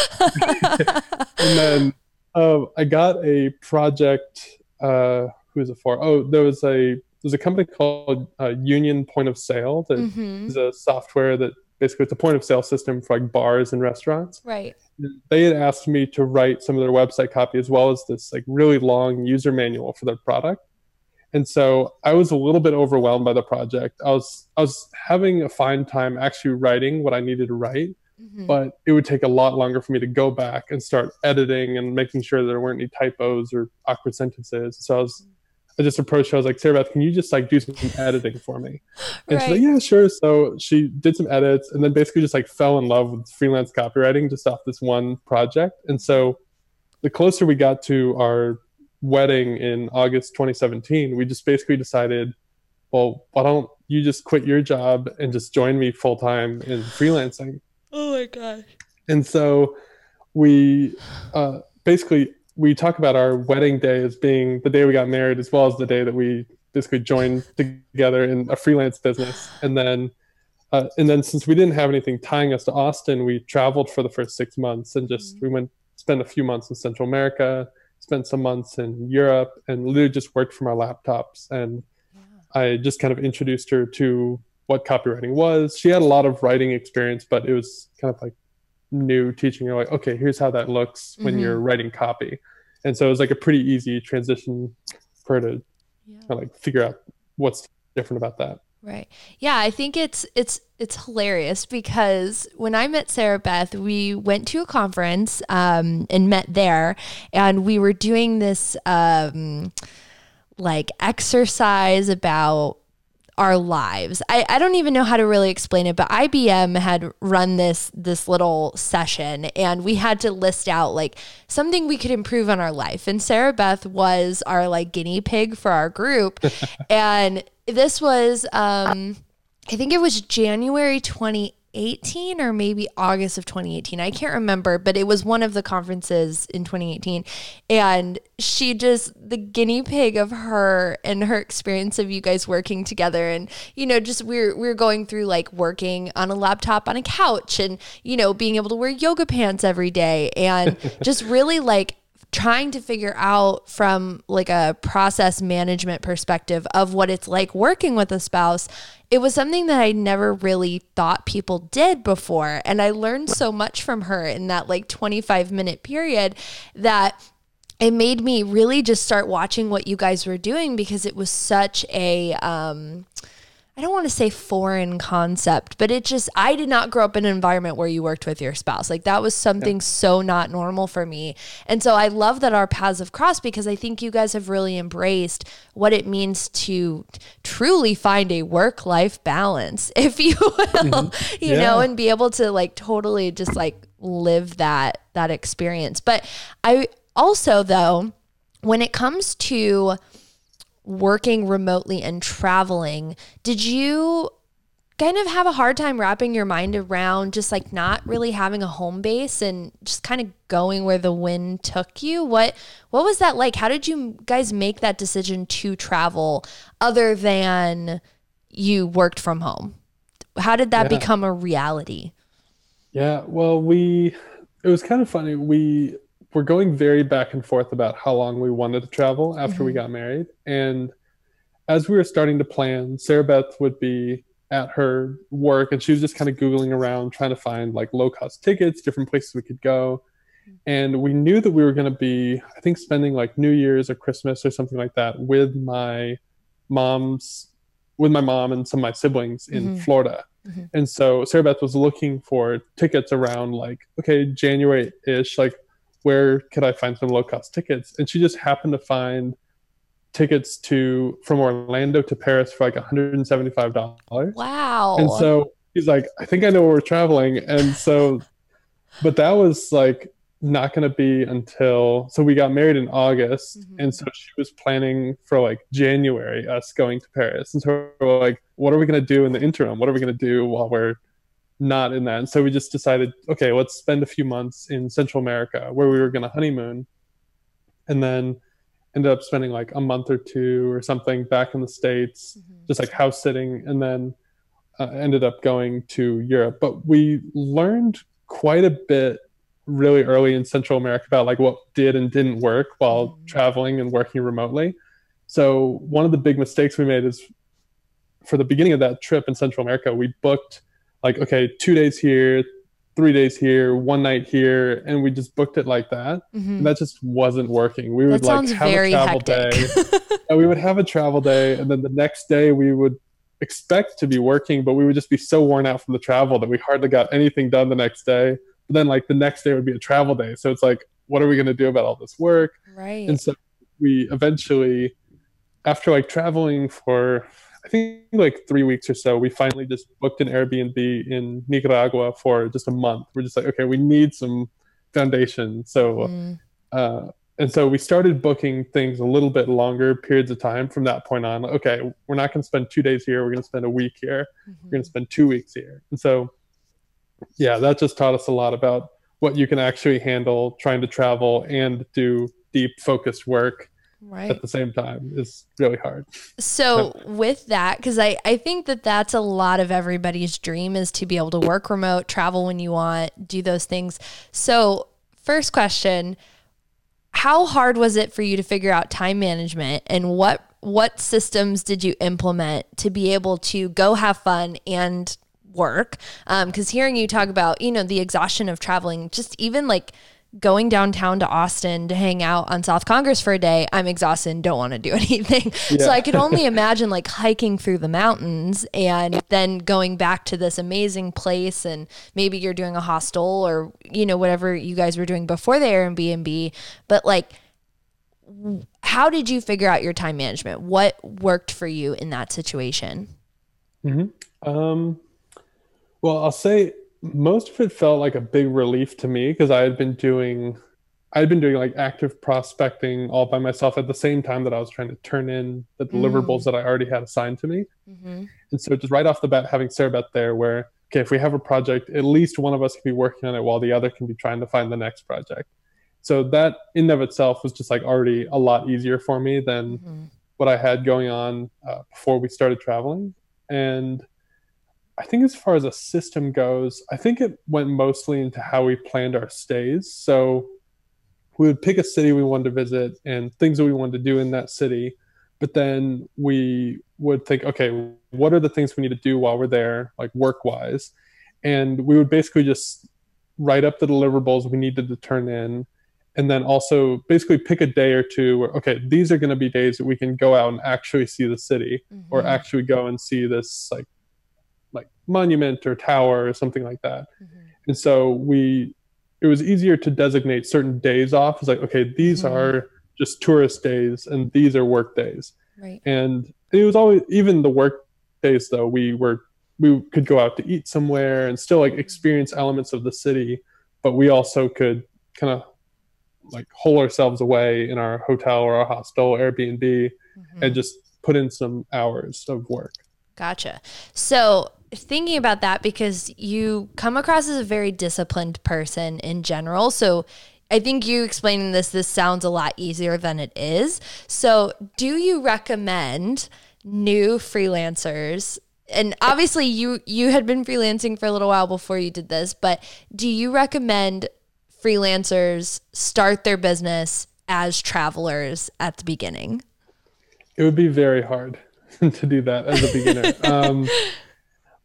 that. And then uh, I got a project. Uh, who is it for? Oh, there was a there's a company called uh, Union Point of Sale that mm-hmm. is a software that basically it's a point of sale system for like bars and restaurants. Right. They had asked me to write some of their website copy as well as this like really long user manual for their product. And so I was a little bit overwhelmed by the project. I was I was having a fine time actually writing what I needed to write, mm-hmm. but it would take a lot longer for me to go back and start editing and making sure there weren't any typos or awkward sentences. So I was I just approached her. I was like, Sarah Beth, can you just like do some editing for me? And right. she's like, yeah, sure. So she did some edits and then basically just like fell in love with freelance copywriting just off this one project. And so the closer we got to our wedding in August twenty seventeen, we just basically decided, well, why don't you just quit your job and just join me full time in freelancing? Oh my gosh. And so we uh, basically we talk about our wedding day as being the day we got married as well as the day that we basically joined together in a freelance business. And then uh, and then since we didn't have anything tying us to Austin, we traveled for the first six months and just mm-hmm. we went spent a few months in Central America, spent some months in Europe, and literally just worked from our laptops. And yeah. I just kind of introduced her to what copywriting was. She had a lot of writing experience, but it was kind of like new, teaching her like, okay, here's how that looks when mm-hmm. you're writing copy. And so it was like a pretty easy transition for her to yeah. kind of like figure out what's different about that. Right. Yeah, I think it's it's it's hilarious because when I met Sarah Beth, we went to a conference um, and met there, and we were doing this um, like exercise about our lives. I, I don't even know how to really explain it, but I B M had run this this little session and we had to list out like something we could improve on our life. And Sarah Beth was our like guinea pig for our group. And this was, um, I think it was January twenty eighteen or maybe August of twenty eighteen. I can't remember, but it was one of the conferences in twenty eighteen. And she just, the guinea pig of her and her experience of you guys working together. And, you know, just we're, we're going through like working on a laptop on a couch and, you know, being able to wear yoga pants every day and just really like trying to figure out from like a process management perspective of what it's like working with a spouse. It was something that I never really thought people did before. And I learned so much from her in that like twenty-five minute period that it made me really just start watching what you guys were doing because it was such a, um, I don't want to say foreign concept, but it just, I did not grow up in an environment where you worked with your spouse. Like that was something yeah. so not normal for me. And so I love that our paths have crossed because I think you guys have really embraced what it means to truly find a work-life balance, if you will, mm-hmm. you yeah. know, and be able to like totally just like live that, that experience. But I also though, when it comes to working remotely and traveling, did you kind of have a hard time wrapping your mind around just like not really having a home base and just kind of going where the wind took you? What what was that like? How did you guys make that decision to travel other than you worked from home? How did that yeah. become a reality? Yeah, well, we it was kind of funny. We We're going very back and forth about how long we wanted to travel after mm-hmm. we got married. And as we were starting to plan, Sarah Beth would be at her work, and she was just kind of Googling around trying to find like low cost tickets, different places we could go. And we knew that we were going to be, I think, spending like New Year's or Christmas or something like that with my mom's, with my mom and some of my siblings in Mm-hmm. Florida. Mm-hmm. And so Sarah Beth was looking for tickets around like, okay, January-ish, like where could I find some low cost tickets? And she just happened to find tickets to from Orlando to Paris for like one hundred seventy-five dollars. Wow. And so he's like, I think I know where we're traveling. And so, but that was like not going to be until, so we got married in August. Mm-hmm. And so she was planning for like January, us going to Paris. And so we're like, what are we going to do in the interim? What are we going to do while we're not in that? And so we just decided, okay, let's spend a few months in Central America where we were going to honeymoon. And then ended up spending like a month or two or something back in the States, mm-hmm. just like house sitting, and then uh, ended up going to Europe. But we learned quite a bit really early in Central America about like what did and didn't work while mm-hmm. traveling and working remotely. So one of the big mistakes we made is for the beginning of that trip in Central America, we booked like, okay, two days here, three days here, one night here, and we just booked it like that. Mm-hmm. And that just wasn't working. We would that like have very a travel hectic. day. And we would have a travel day, and then the next day we would expect to be working, but we would just be so worn out from the travel that we hardly got anything done the next day. But then like the next day would be a travel day. So it's like, what are we going to do about all this work? Right. And so we eventually, after like traveling for, I think like three weeks or so, we finally just booked an Airbnb in Nicaragua for just a month. We're just like, okay, we need some foundation. So, mm. uh, and so we started booking things a little bit longer periods of time from that point on. Okay, we're not going to spend two days here. We're going to spend a week here. Mm-hmm. We're going to spend two weeks here. And so, yeah, that just taught us a lot about what you can actually handle trying to travel and do deep focused work right. at the same time is really hard. So with that, because I, I think that that's a lot of everybody's dream is to be able to work remote, travel when you want, do those things. So first question, how hard was it for you to figure out time management, and what what systems did you implement to be able to go have fun and work? Um, because hearing you talk about, you know, the exhaustion of traveling, just even like going downtown to Austin to hang out on South Congress for a day, I'm exhausted and don't want to do anything. Yeah. So I could only imagine like hiking through the mountains and then going back to this amazing place, and maybe you're doing a hostel or, you know, whatever you guys were doing before the Airbnb. But like, how did you figure out your time management? What worked for you in that situation? Mm-hmm. Um, well, I'll say most of it felt like a big relief to me because I had been doing, I had been doing like active prospecting all by myself at the same time that I was trying to turn in the deliverables mm. that I already had assigned to me. Mm-hmm. And so just right off the bat, having Sarah Beth there where, okay, if we have a project, at least one of us can be working on it while the other can be trying to find the next project. So that in and of itself was just like already a lot easier for me than mm-hmm. what I had going on uh, before we started traveling. And I think as far as a system goes, I think it went mostly into how we planned our stays. So we would pick a city we wanted to visit and things that we wanted to do in that city. But then we would think, okay, what are the things we need to do while we're there, like work-wise? And we would basically just write up the deliverables we needed to turn in. And then also basically pick a day or two where, okay, these are going to be days that we can go out and actually see the city mm-hmm. or actually go and see this like like monument or tower or something like that. Mm-hmm. And so we, it was easier to designate certain days off. It's like, okay, these mm-hmm. are just tourist days and these are work days. Right. And it was always, even the work days though, we were, we could go out to eat somewhere and still like experience elements of the city, but we also could kind of like hole ourselves away in our hotel or our hostel, Airbnb, mm-hmm. and just put in some hours of work. Gotcha. So thinking about that, because you come across as a very disciplined person in general. So I think you explaining this, this sounds a lot easier than it is. So do you recommend new freelancers? And obviously you, you had been freelancing for a little while before you did this, but do you recommend freelancers start their business as travelers at the beginning? It would be very hard to do that as a beginner. um,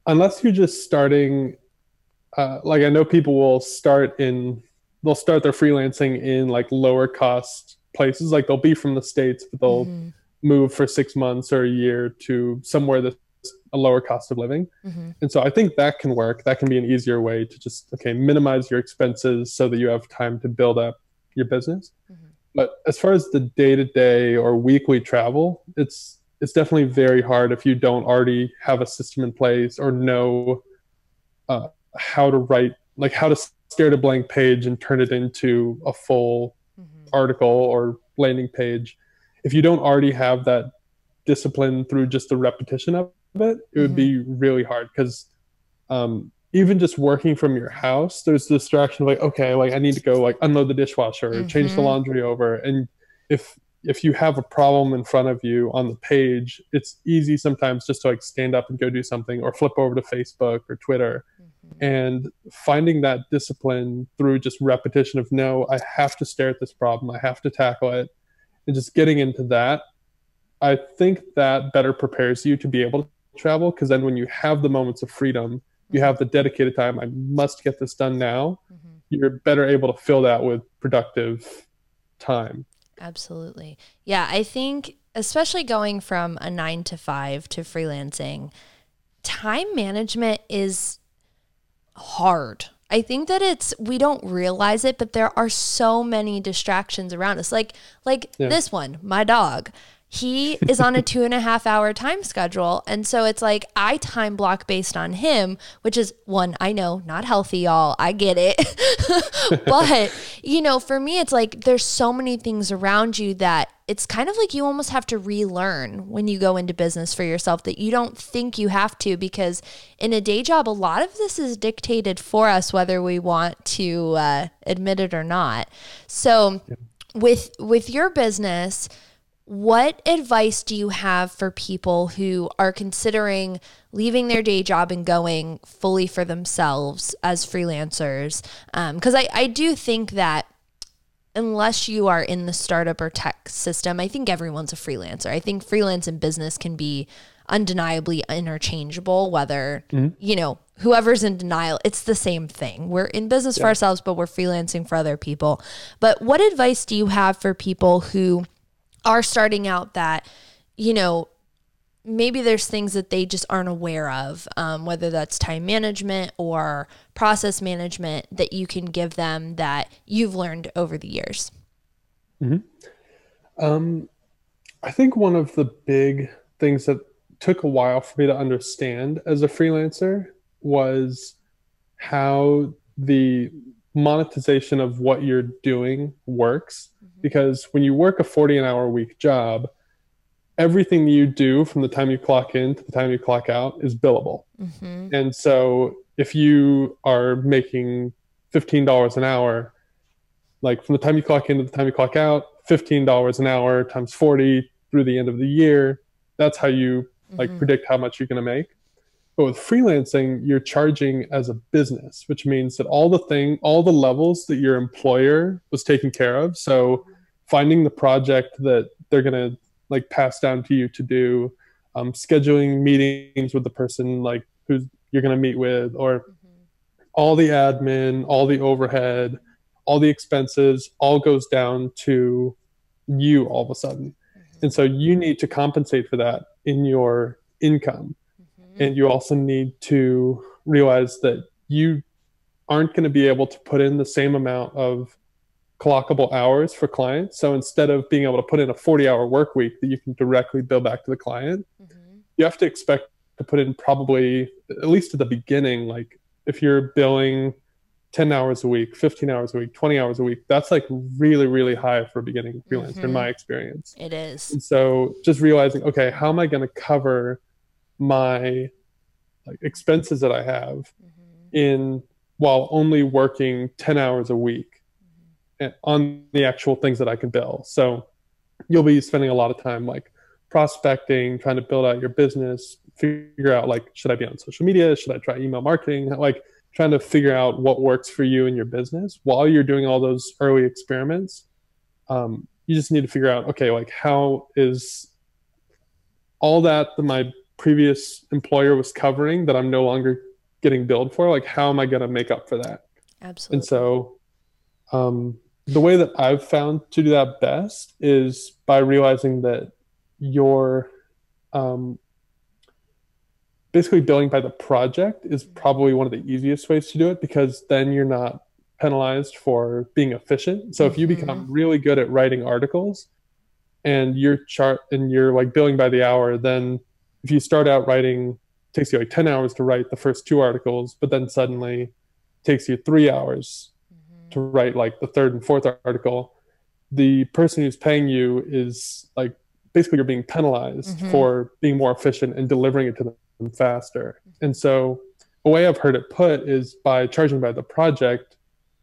unless you're just starting, uh, like I know people will start in, they'll start their freelancing in like lower cost places. Like they'll be from the States, but they'll Mm-hmm. move for six months or a year to somewhere that's a lower cost of living. Mm-hmm. And so I think that can work. That can be an easier way to just, okay, minimize your expenses so that you have time to build up your business. Mm-hmm. But as far as the day to day or weekly travel, it's it's definitely very hard if you don't already have a system in place or know uh, how to write, like how to stare at a blank page and turn it into a full Mm-hmm. article or landing page. If you don't already have that discipline through just the repetition of it, it would Mm-hmm. be really hard because um, even just working from your house, there's the distraction of like, okay, like I need to go like unload the dishwasher or change the Mm-hmm. laundry over. And if if you have a problem in front of you on the page, it's easy sometimes just to like stand up and go do something or flip over to Facebook or Twitter. Mm-hmm. And finding that discipline through just repetition of no, I have to stare at this problem, I have to tackle it, and just getting into that, I think that better prepares you to be able to travel because then when you have the moments of freedom, you Mm-hmm. have the dedicated time, I must get this done now, Mm-hmm. you're better able to fill that with productive time. Absolutely. Yeah, I think especially going from a nine to five to freelancing, time management is hard. I think that it's we don't realize it, but there are so many distractions around us. Like like Yeah. this one, my dog. He is on a two and a half hour time schedule. And so it's like I time block based on him, which is one, I know, not healthy, y'all. I get it. But, you know, for me, it's like there's so many things around you that it's kind of like you almost have to relearn when you go into business for yourself that you don't think you have to, because in a day job, a lot of this is dictated for us, whether we want to uh, admit it or not. So with with your business, what advice do you have for people who are considering leaving their day job and going fully for themselves as freelancers? Because um, I, I do think that unless you are in the startup or tech system, I think everyone's a freelancer. I think freelance and business can be undeniably interchangeable, whether, Mhm. you know, whoever's in denial, it's the same thing. We're in business for Yeah. ourselves, but we're freelancing for other people. But what advice do you have for people who are starting out that, you know, maybe there's things that they just aren't aware of, um, whether that's time management or process management that you can give them that you've learned over the years? Mhm. Um, I think one of the big things that took a while for me to understand as a freelancer was how the monetization of what you're doing works. Because when you work a forty an hour a week job, everything you do from the time you clock in to the time you clock out is billable. Mm-hmm. And so if you are making fifteen dollars an hour, like from the time you clock in to the time you clock out, fifteen dollars an hour times forty through the end of the year, that's how you like Mm-hmm. predict how much you're going to make. But with freelancing, you're charging as a business, which means that all the thing, all the levels that your employer was taking care of. So finding the project that they're going to like pass down to you to do, um, scheduling meetings with the person like who you're going to meet with, or all the admin, all the overhead, all the expenses, all goes down to you all of a sudden. And so you need to compensate for that in your income. Mm-hmm. And you also need to realize that you aren't going to be able to put in the same amount of clockable hours for clients. So instead of being able to put in a forty hour work week that you can directly bill back to the client, Mm-hmm. you have to expect to put in probably, at least at the beginning, like if you're billing ten hours a week, fifteen hours a week, twenty hours a week, that's like really, really high for a beginning freelancer Mm-hmm. in my experience. It is. And so just realizing, okay, how am I going to cover my like expenses that I have Mm-hmm. in while only working ten hours a week on the actual things that I can bill. So you'll be spending a lot of time like prospecting, trying to build out your business, figure out like, should I be on social media? Should I try email marketing? Like trying to figure out what works for you in your business while you're doing all those early experiments. Um, you just need to figure out, okay, like how is all that my previous employer was covering that I'm no longer getting billed for, like how am I going to make up for that? Absolutely. And so um, the way that I've found to do that best is by realizing that your um, basically billing by the project is probably one of the easiest ways to do it, because then you're not penalized for being efficient. So mm-hmm. if you become really good at writing articles and you're chart and you're like billing by the hour, then if you start out writing, it takes you like ten hours to write the first two articles, but then suddenly it takes you three hours mm-hmm. to write like the third and fourth article, the person who's paying you is like, basically you're being penalized mm-hmm. for being more efficient and delivering it to them faster. Mm-hmm. And so a way I've heard it put is by charging by the project,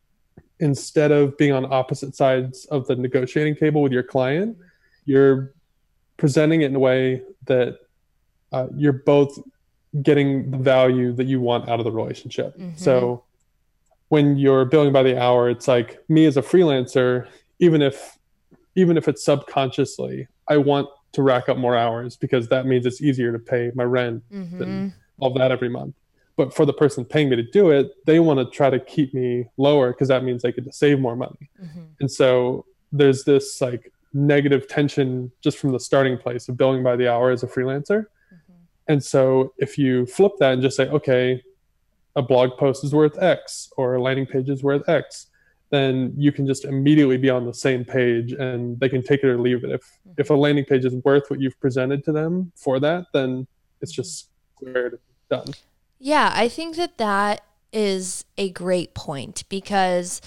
instead of being on opposite sides of the negotiating table with your client, you're presenting it in a way that uh, you're both getting the value that you want out of the relationship. Mm-hmm. So when you're billing by the hour, it's like me as a freelancer, even if even if it's subconsciously, I want to rack up more hours because that means it's easier to pay my rent mm-hmm. and all that every month. But for the person paying me to do it, they want to try to keep me lower because that means they get to save more money. Mm-hmm. And so there's this like negative tension just from the starting place of billing by the hour as a freelancer. Mm-hmm. And so if you flip that and just say, okay, a blog post is worth X or a landing page is worth X, then you can just immediately be on the same page and they can take it or leave it. If mm-hmm. if a landing page is worth what you've presented to them for that, then it's just squared and done. Yeah, I think that that is a great point because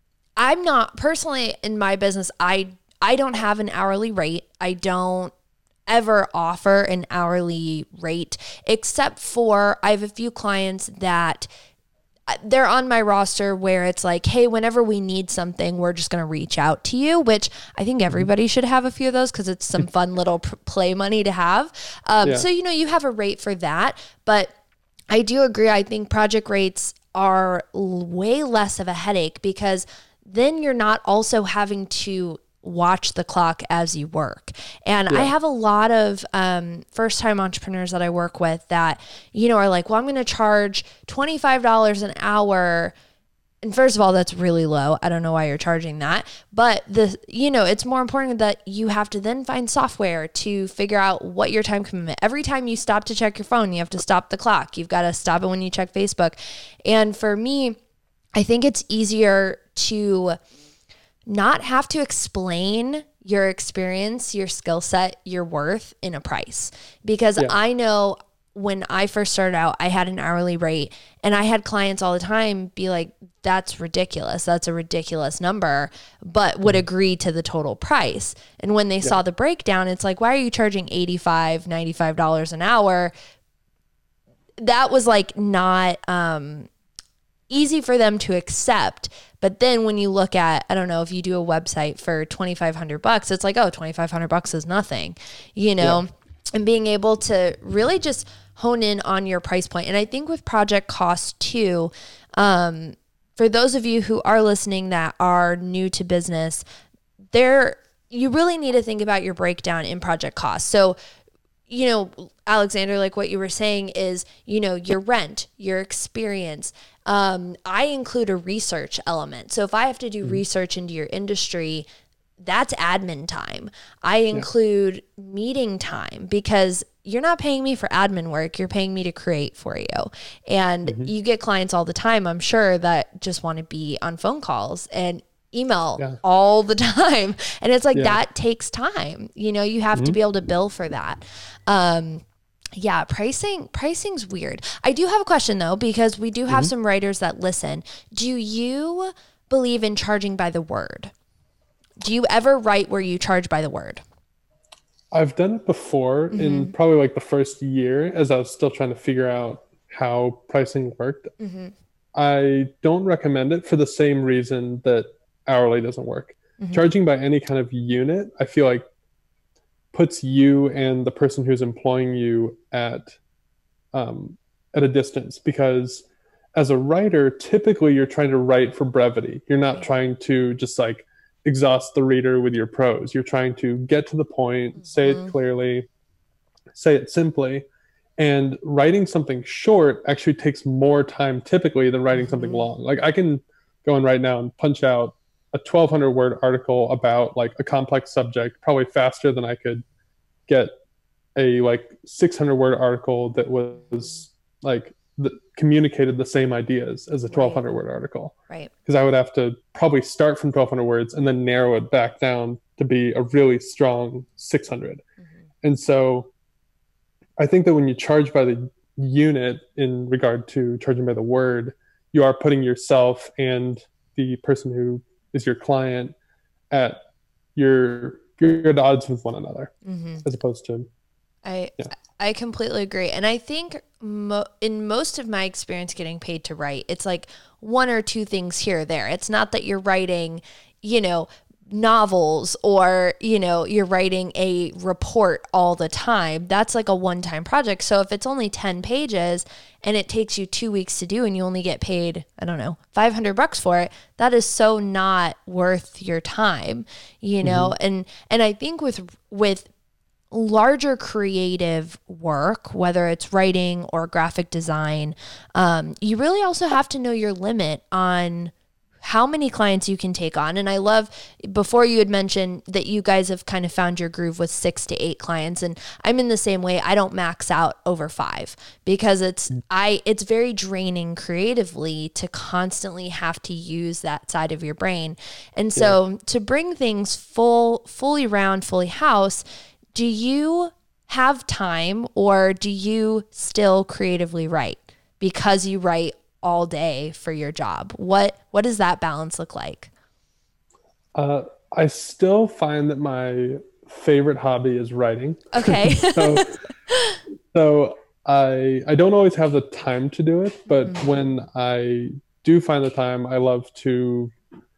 I'm not personally in my business. I I don't have an hourly rate. I don't ever offer an hourly rate except for I have a few clients that they're on my roster where it's like, hey, whenever we need something, we're just going to reach out to you, which I think everybody should have a few of those because it's some fun little play money to have. Um, yeah. So, you know, you have a rate for that. But I do agree. I think project rates are way less of a headache because then you're not also having to watch the clock as you work. And yeah. I have a lot of um, first-time entrepreneurs that I work with that, you know, are like, well, I'm going to charge twenty-five dollars an hour. And first of all, that's really low. I don't know why you're charging that. But the, you know, it's more important that you have to then find software to figure out what your time commitment. Every time you stop to check your phone, you have to stop the clock. You've got to stop it when you check Facebook. And for me, I think it's easier to not have to explain your experience, your skill set, your worth in a price. Because yeah. I know when I first started out, I had an hourly rate and I had clients all the time be like, that's ridiculous. That's a ridiculous number, but would agree to the total price. And when they yeah. saw the breakdown, it's like, why are you charging eighty-five dollars, ninety-five dollars an hour? That was like not um, easy for them to accept. But then when you look at, I don't know, if you do a website for twenty-five hundred bucks, it's like, oh, twenty-five hundred bucks is nothing, you know, yeah. and being able to really just hone in on your price point. And I think with project costs too, um, for those of you who are listening that are new to business, there, you really need to think about your breakdown in project costs. So, you know, Alexander, like what you were saying is, you know, your rent, your experience. Um, I include a research element. So if I have to do mm-hmm. research into your industry, that's admin time. I include yeah. meeting time because you're not paying me for admin work. You're paying me to create for you. And mm-hmm. you get clients all the time, I'm sure, that just want to be on phone calls and email yeah. all the time. And it's like, yeah. that takes time. You know, you have mm-hmm. to be able to bill for that. Um, yeah, pricing, pricing's weird. I do have a question though, because we do have mm-hmm. some writers that listen. Do you believe in charging by the word? Do you ever write where you charge by the word? I've done it before mm-hmm. in probably like the first year as I was still trying to figure out how pricing worked. Mm-hmm. I don't recommend it for the same reason that hourly doesn't work. Mm-hmm. Charging by any kind of unit, I feel like puts you and the person who's employing you at um, at a distance, because as a writer, typically you're trying to write for brevity. You're not trying to just like exhaust the reader with your prose. You're trying to get to the point, mm-hmm. say it clearly, say it simply. And writing something short actually takes more time typically than writing mm-hmm. something long. Like I can go in right now and punch out a twelve hundred word article about like a complex subject probably faster than I could get a like six hundred word article that was like the, communicated the same ideas as a twelve hundred right. word article. Right. Because I would have to probably start from twelve hundred words and then narrow it back down to be a really strong six hundred. Mm-hmm. And so I think that when you charge by the unit in regard to charging by the word, you are putting yourself and the person who is your client at your your at odds with one another, mm-hmm. as opposed to. I yeah. I completely agree, and I think mo- in most of my experience getting paid to write, it's like one or two things here or there. It's not that you're writing, you know, novels or, you know, you're writing a report all the time. That's like a one-time project. So if it's only ten pages and it takes you two weeks to do and you only get paid, I don't know, five hundred bucks for it, that is so not worth your time, you know? Mm-hmm. And, and I think with, with larger creative work, whether it's writing or graphic design, um, you really also have to know your limit on how many clients you can take on. And I love, before you had mentioned that you guys have kind of found your groove with six to eight clients. And I'm in the same way. I don't max out over five because it's, I, it's very draining creatively to constantly have to use that side of your brain. And so yeah. to bring things full, fully round, fully house, do you have time or do you still creatively write because you write all day for your job? What what does that balance look like? Uh, I still find that my favorite hobby is writing. Okay. so so I I don't always have the time to do it, but mm-hmm. when I do find the time, I love to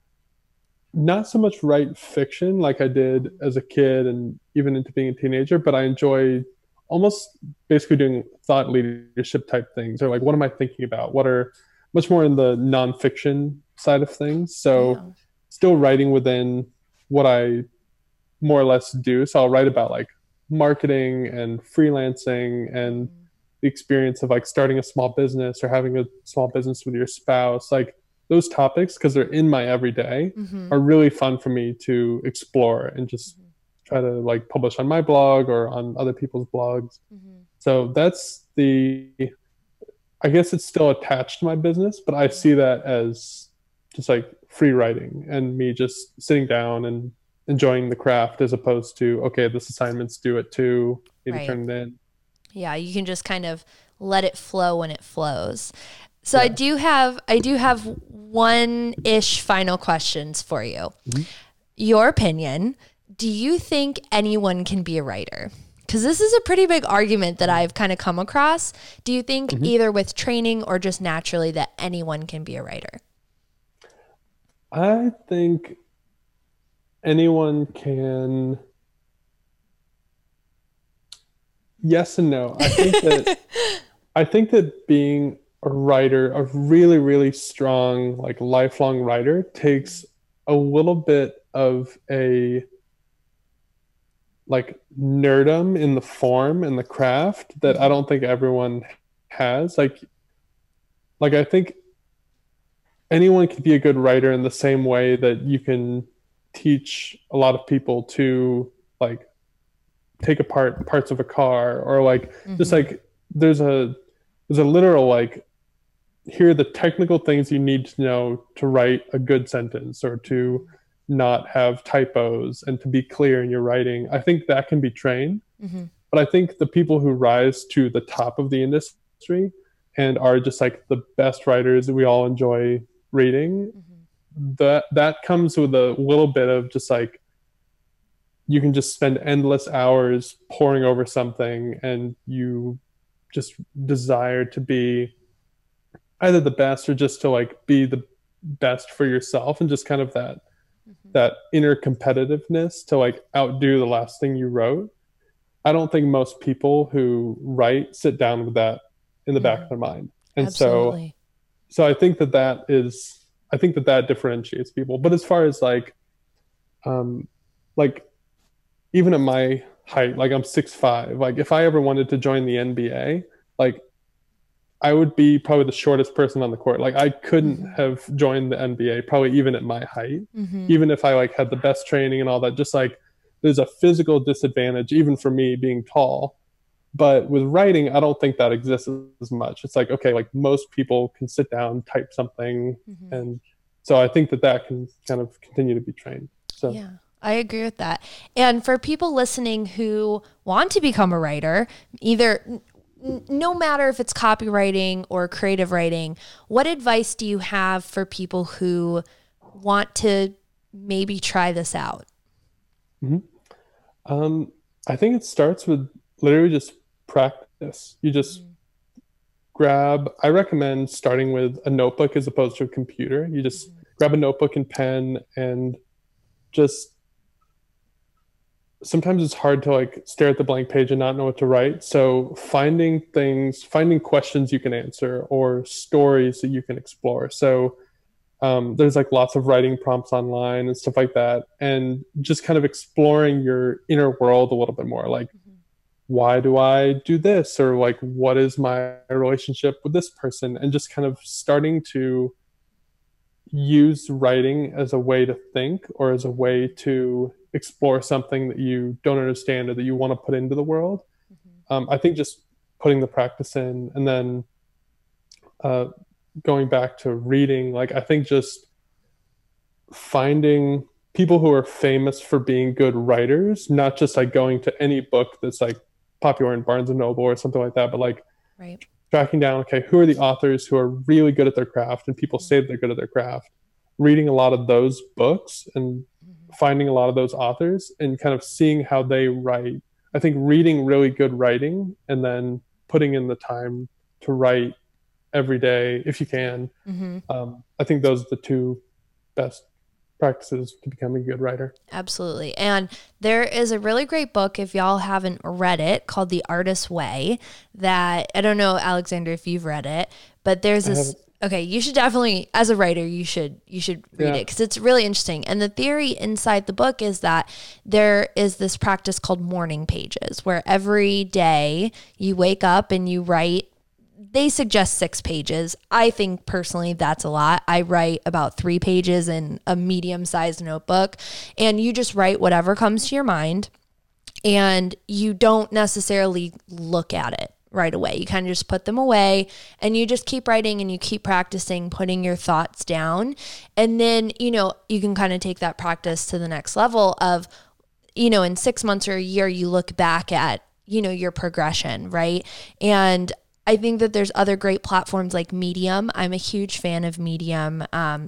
not so much write fiction like I did as a kid and even into being a teenager, but I enjoy almost basically doing thought leadership type things, or like, what am I thinking about? What are much more in the nonfiction side of things. So yeah. still writing within what I more or less do. So I'll write about like marketing and freelancing and the experience of like starting a small business or having a small business with your spouse. Like those topics, because they're in my everyday, mm-hmm. are really fun for me to explore and just mm-hmm. try to like publish on my blog or on other people's blogs. Mm-hmm. So that's the, I guess it's still attached to my business, but I see that as just like free writing and me just sitting down and enjoying the craft as opposed to, okay, this assignment's due at two, need right. to turn it in. Yeah, you can just kind of let it flow when it flows. So yeah. I do have, I do have one-ish final questions for you. Mm-hmm. Your opinion, do you think anyone can be a writer? Because this is a pretty big argument that I've kind of come across. Do you think mm-hmm. either with training or just naturally that anyone can be a writer? I think anyone can. Yes and no. I think that I think that being a writer, a really, really strong, like lifelong writer, takes a little bit of a like nerdum in the form and the craft that I don't think everyone has. Like, like I think anyone can be a good writer in the same way that you can teach a lot of people to like take apart parts of a car, or like mm-hmm. just like there's a there's a literal like, here are the technical things you need to know to write a good sentence or to not have typos and to be clear in your writing. I think that can be trained. Mm-hmm. But I think the people who rise to the top of the industry and are just like the best writers that we all enjoy reading, mm-hmm. that that comes with a little bit of just like, you can just spend endless hours poring over something and you just desire to be either the best or just to like be the best for yourself, and just kind of that mm-hmm. that inner competitiveness to like outdo the last thing you wrote. I don't think most people who write sit down with that in the mm-hmm. back of their mind. And Absolutely. so so I think that that is I think that that differentiates people. But as far as like um like even at my height. Like I'm six five. Like if I ever wanted to join the N B A, like I would be probably the shortest person on the court. Like I couldn't Mm-hmm. have joined the N B A probably even at my height, Mm-hmm. even if I like had the best training and all that. Just like there's a physical disadvantage even for me being tall. But with writing, I don't think that exists as much. It's like, okay, like most people can sit down, type something. Mm-hmm. And so I think that that can kind of continue to be trained. So yeah, I agree with that. And for people listening who want to become a writer, either n- no matter if it's copywriting or creative writing, what advice do you have for people who want to maybe try this out? Mm-hmm. Um, I think it starts with literally just practice. You just mm-hmm. grab, I recommend starting with a notebook as opposed to a computer. You just mm-hmm. grab a notebook and pen and just, sometimes it's hard to like stare at the blank page and not know what to write. So finding things, finding questions you can answer or stories that you can explore. So um, there's like lots of writing prompts online and stuff like that. And just kind of exploring your inner world a little bit more. Like, mm-hmm. why do I do this? Or like, what is my relationship with this person? And just kind of starting to use writing as a way to think or as a way to explore something that you don't understand or that you want to put into the world. Mm-hmm. Um, I think just putting the practice in and then uh, going back to reading, like I think just finding people who are famous for being good writers, not just like going to any book that's like popular in Barnes and Noble or something like that, but like right. tracking down, okay, who are the authors who are really good at their craft and people mm-hmm. say that they're good at their craft, reading a lot of those books and mm-hmm. finding a lot of those authors and kind of seeing how they write. I think reading really good writing and then putting in the time to write every day if you can. Mm-hmm. Um, I think those are the two best practices to becoming a good writer. Absolutely. And there is a really great book, if y'all haven't read it, called The Artist's Way, that I don't know, Alexander, if you've read it, but there's this, okay, you should definitely, as a writer, you should, you should read yeah. it because it's really interesting. And the theory inside the book is that there is this practice called morning pages where every day you wake up and you write. They suggest six pages. I think personally that's a lot. I write about three pages in a medium-sized notebook, and you just write whatever comes to your mind, and you don't necessarily look at it right away. You kind of just put them away, and you just keep writing, and you keep practicing putting your thoughts down. And then, you know, you can kind of take that practice to the next level of, you know, in six months or a year, you look back at, you know, your progression, right? And I think that there's other great platforms like Medium. I'm a huge fan of Medium um,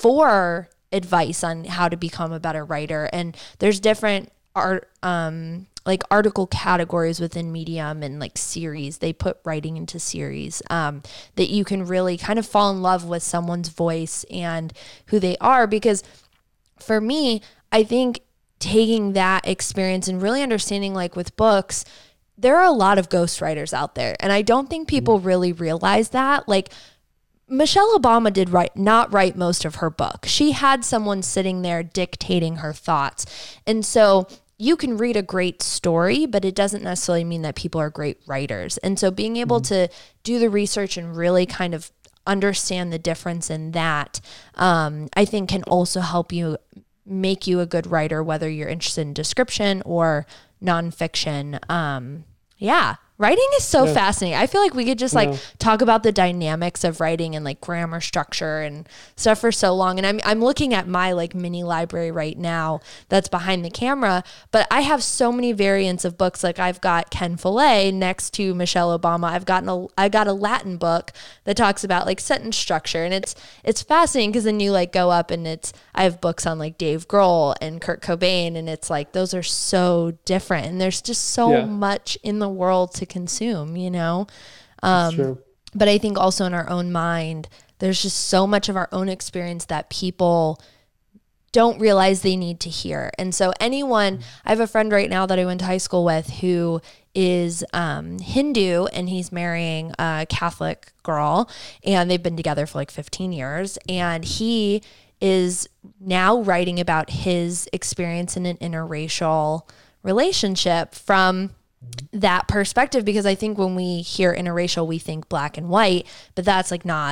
for advice on how to become a better writer. And there's different art, um, like article categories within Medium and like series. They put writing into series um, that you can really kind of fall in love with someone's voice and who they are. Because for me, I think taking that experience and really understanding, like with books, there are a lot of ghostwriters out there. And I don't think people really realize that. Like Michelle Obama did write, not write most of her book. She had someone sitting there dictating her thoughts. And so you can read a great story, but it doesn't necessarily mean that people are great writers. And so being able mm-hmm. to do the research and really kind of understand the difference in that, um, I think can also help you make you a good writer, whether you're interested in description or nonfiction. Um, yeah. Writing is so yeah. fascinating. I feel like we could just like yeah. talk about the dynamics of writing and like grammar structure and stuff for so long. And I'm I'm looking at my like mini library right now that's behind the camera, but I have so many variants of books. Like I've got Ken Follett next to Michelle Obama. I've gotten a I got a Latin book that talks about like sentence structure, and it's it's fascinating because then you like go up and it's I have books on like Dave Grohl and Kurt Cobain, and it's like those are so different, and there's just so yeah. much in the world to consume, you know? Um, true. But I think also in our own mind, there's just so much of our own experience that people don't realize they need to hear. And so anyone, I have a friend right now that I went to high school with who is um, Hindu, and he's marrying a Catholic girl, and they've been together for like fifteen years. And he is now writing about his experience in an interracial relationship from that perspective, because I think when we hear interracial, we think black and white, but that's like not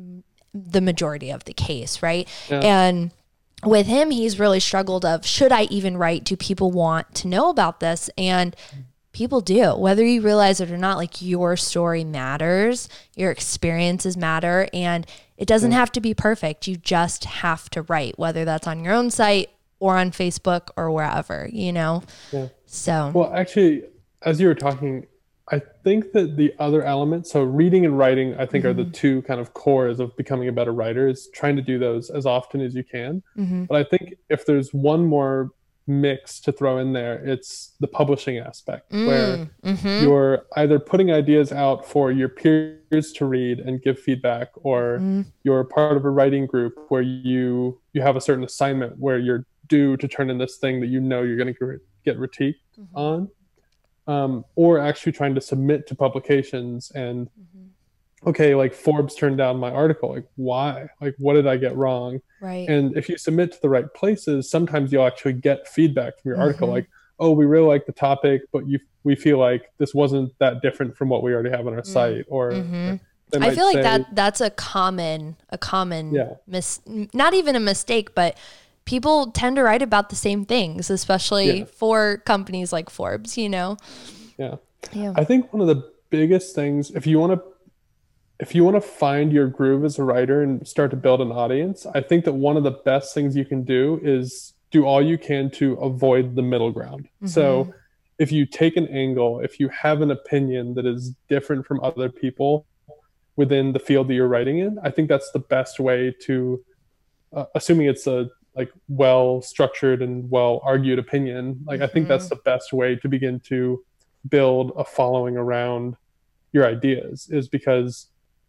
the majority of the case, right? Yeah. And with him, he's really struggled of, should I even write? Do people want to know about this? And people do, whether you realize it or not. Like, your story matters, your experiences matter, and it doesn't yeah. have to be perfect. You just have to write, whether that's on your own site or on Facebook or wherever, you know? Yeah. So, well, actually, as you were talking, I think that the other elements, so reading and writing, I think mm-hmm. are the two kind of cores of becoming a better writer, is trying to do those as often as you can. Mm-hmm. But I think if there's one more mix to throw in there, it's the publishing aspect, mm, where mm-hmm. you're either putting ideas out for your peers to read and give feedback, or mm. you're part of a writing group where you you have a certain assignment where you're due to turn in this thing that you know you're going to get critiqued mm-hmm. on. Um, or actually trying to submit to publications and, mm-hmm. okay, like Forbes turned down my article. Like, why? Like, what did I get wrong? Right. And if you submit to the right places, sometimes you'll actually get feedback from your mm-hmm. article. Like, oh, we really like the topic, but you, we feel like this wasn't that different from what we already have on our mm-hmm. site. Or mm-hmm. I feel like say, that that's a common, a common, yeah. mis- not even a mistake, but people tend to write about the same things, especially yeah. for companies like Forbes, you know? Yeah. yeah. I think one of the biggest things, if you want to, if you want to find your groove as a writer and start to build an audience, I think that one of the best things you can do is do all you can to avoid the middle ground. Mm-hmm. So if you take an angle, if you have an opinion that is different from other people within the field that you're writing in, I think that's the best way to, uh, assuming it's a like well structured and well argued opinion, like mm-hmm. I think that's the best way to begin to build a following around your ideas, is because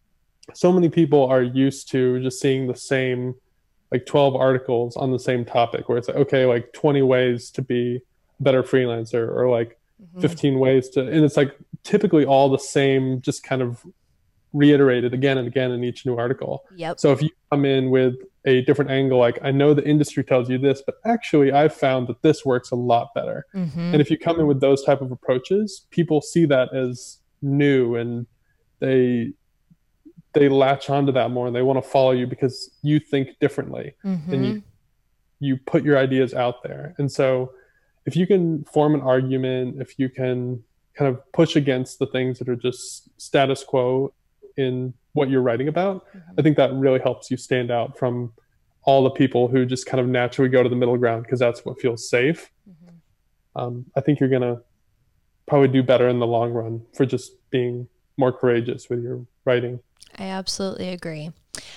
so many people are used to just seeing the same like twelve articles on the same topic, where it's like, okay, like twenty ways to be a better freelancer, or like mm-hmm. fifteen ways to, and it's like typically all the same, just kind of reiterated again and again in each new article. Yep. So if you come in with a different angle, like, I know the industry tells you this, but actually I've found that this works a lot better. Mm-hmm. And if you come in with those type of approaches, people see that as new, and they they latch onto that more, and they want to follow you because you think differently mm-hmm. and you you put your ideas out there. And so if you can form an argument, if you can kind of push against the things that are just status quo in what you're writing about, mm-hmm. I think that really helps you stand out from all the people who just kind of naturally go to the middle ground because that's what feels safe. Mm-hmm. Um, I think you're going to probably do better in the long run for just being more courageous with your writing. I absolutely agree.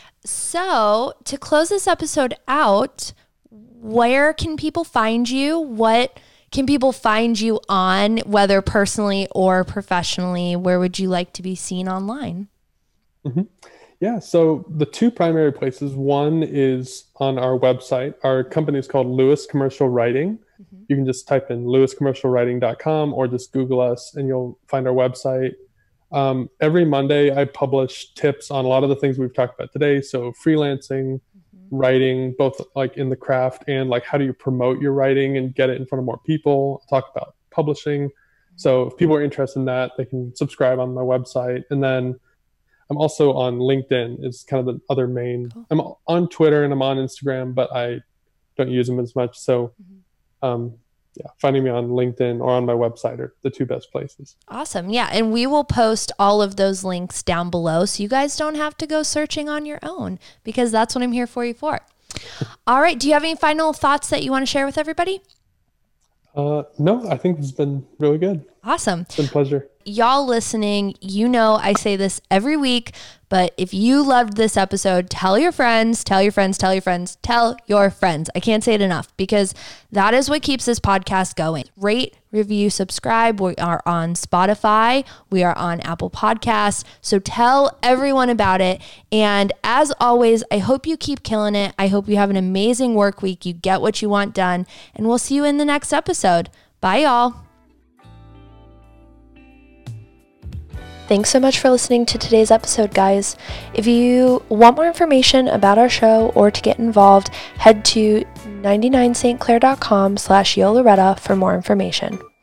So to close this episode out, where can people find you? What can people find you on, whether personally or professionally? Where would you like to be seen online? Mm-hmm. Yeah, so the two primary places, one is on our website. Our company is called Lewis Commercial Writing. Mm-hmm. You can just type in lewis commercial writing dot com or just Google us and you'll find our website. Um, every Monday, I publish tips on a lot of the things we've talked about today. So freelancing, mm-hmm. writing, both like in the craft and like how do you promote your writing and get it in front of more people. I'll talk about publishing. Mm-hmm. So if people are interested in that, they can subscribe on my website. And then I'm also on LinkedIn is kind of the other main. Cool. I'm on Twitter and I'm on Instagram, but I don't use them as much. So mm-hmm. um, yeah, finding me on LinkedIn or on my website are the two best places. Awesome. Yeah. And we will post all of those links down below so you guys don't have to go searching on your own, because that's what I'm here for you for. All right. Do you have any final thoughts that you want to share with everybody? Uh, no, I think it's been really good. Awesome. It's been a pleasure. Y'all listening, you know I say this every week, but if you loved this episode, tell your friends, tell your friends, tell your friends, tell your friends. I can't say it enough, because that is what keeps this podcast going. Rate, review, subscribe. We are on Spotify. We are on Apple Podcasts. So tell everyone about it. And as always, I hope you keep killing it. I hope you have an amazing work week. You get what you want done. And we'll see you in the next episode. Bye, y'all. Thanks so much for listening to today's episode, guys. If you want more information about our show or to get involved, head to ninety-nine st clair dot com slash yoloretta for more information.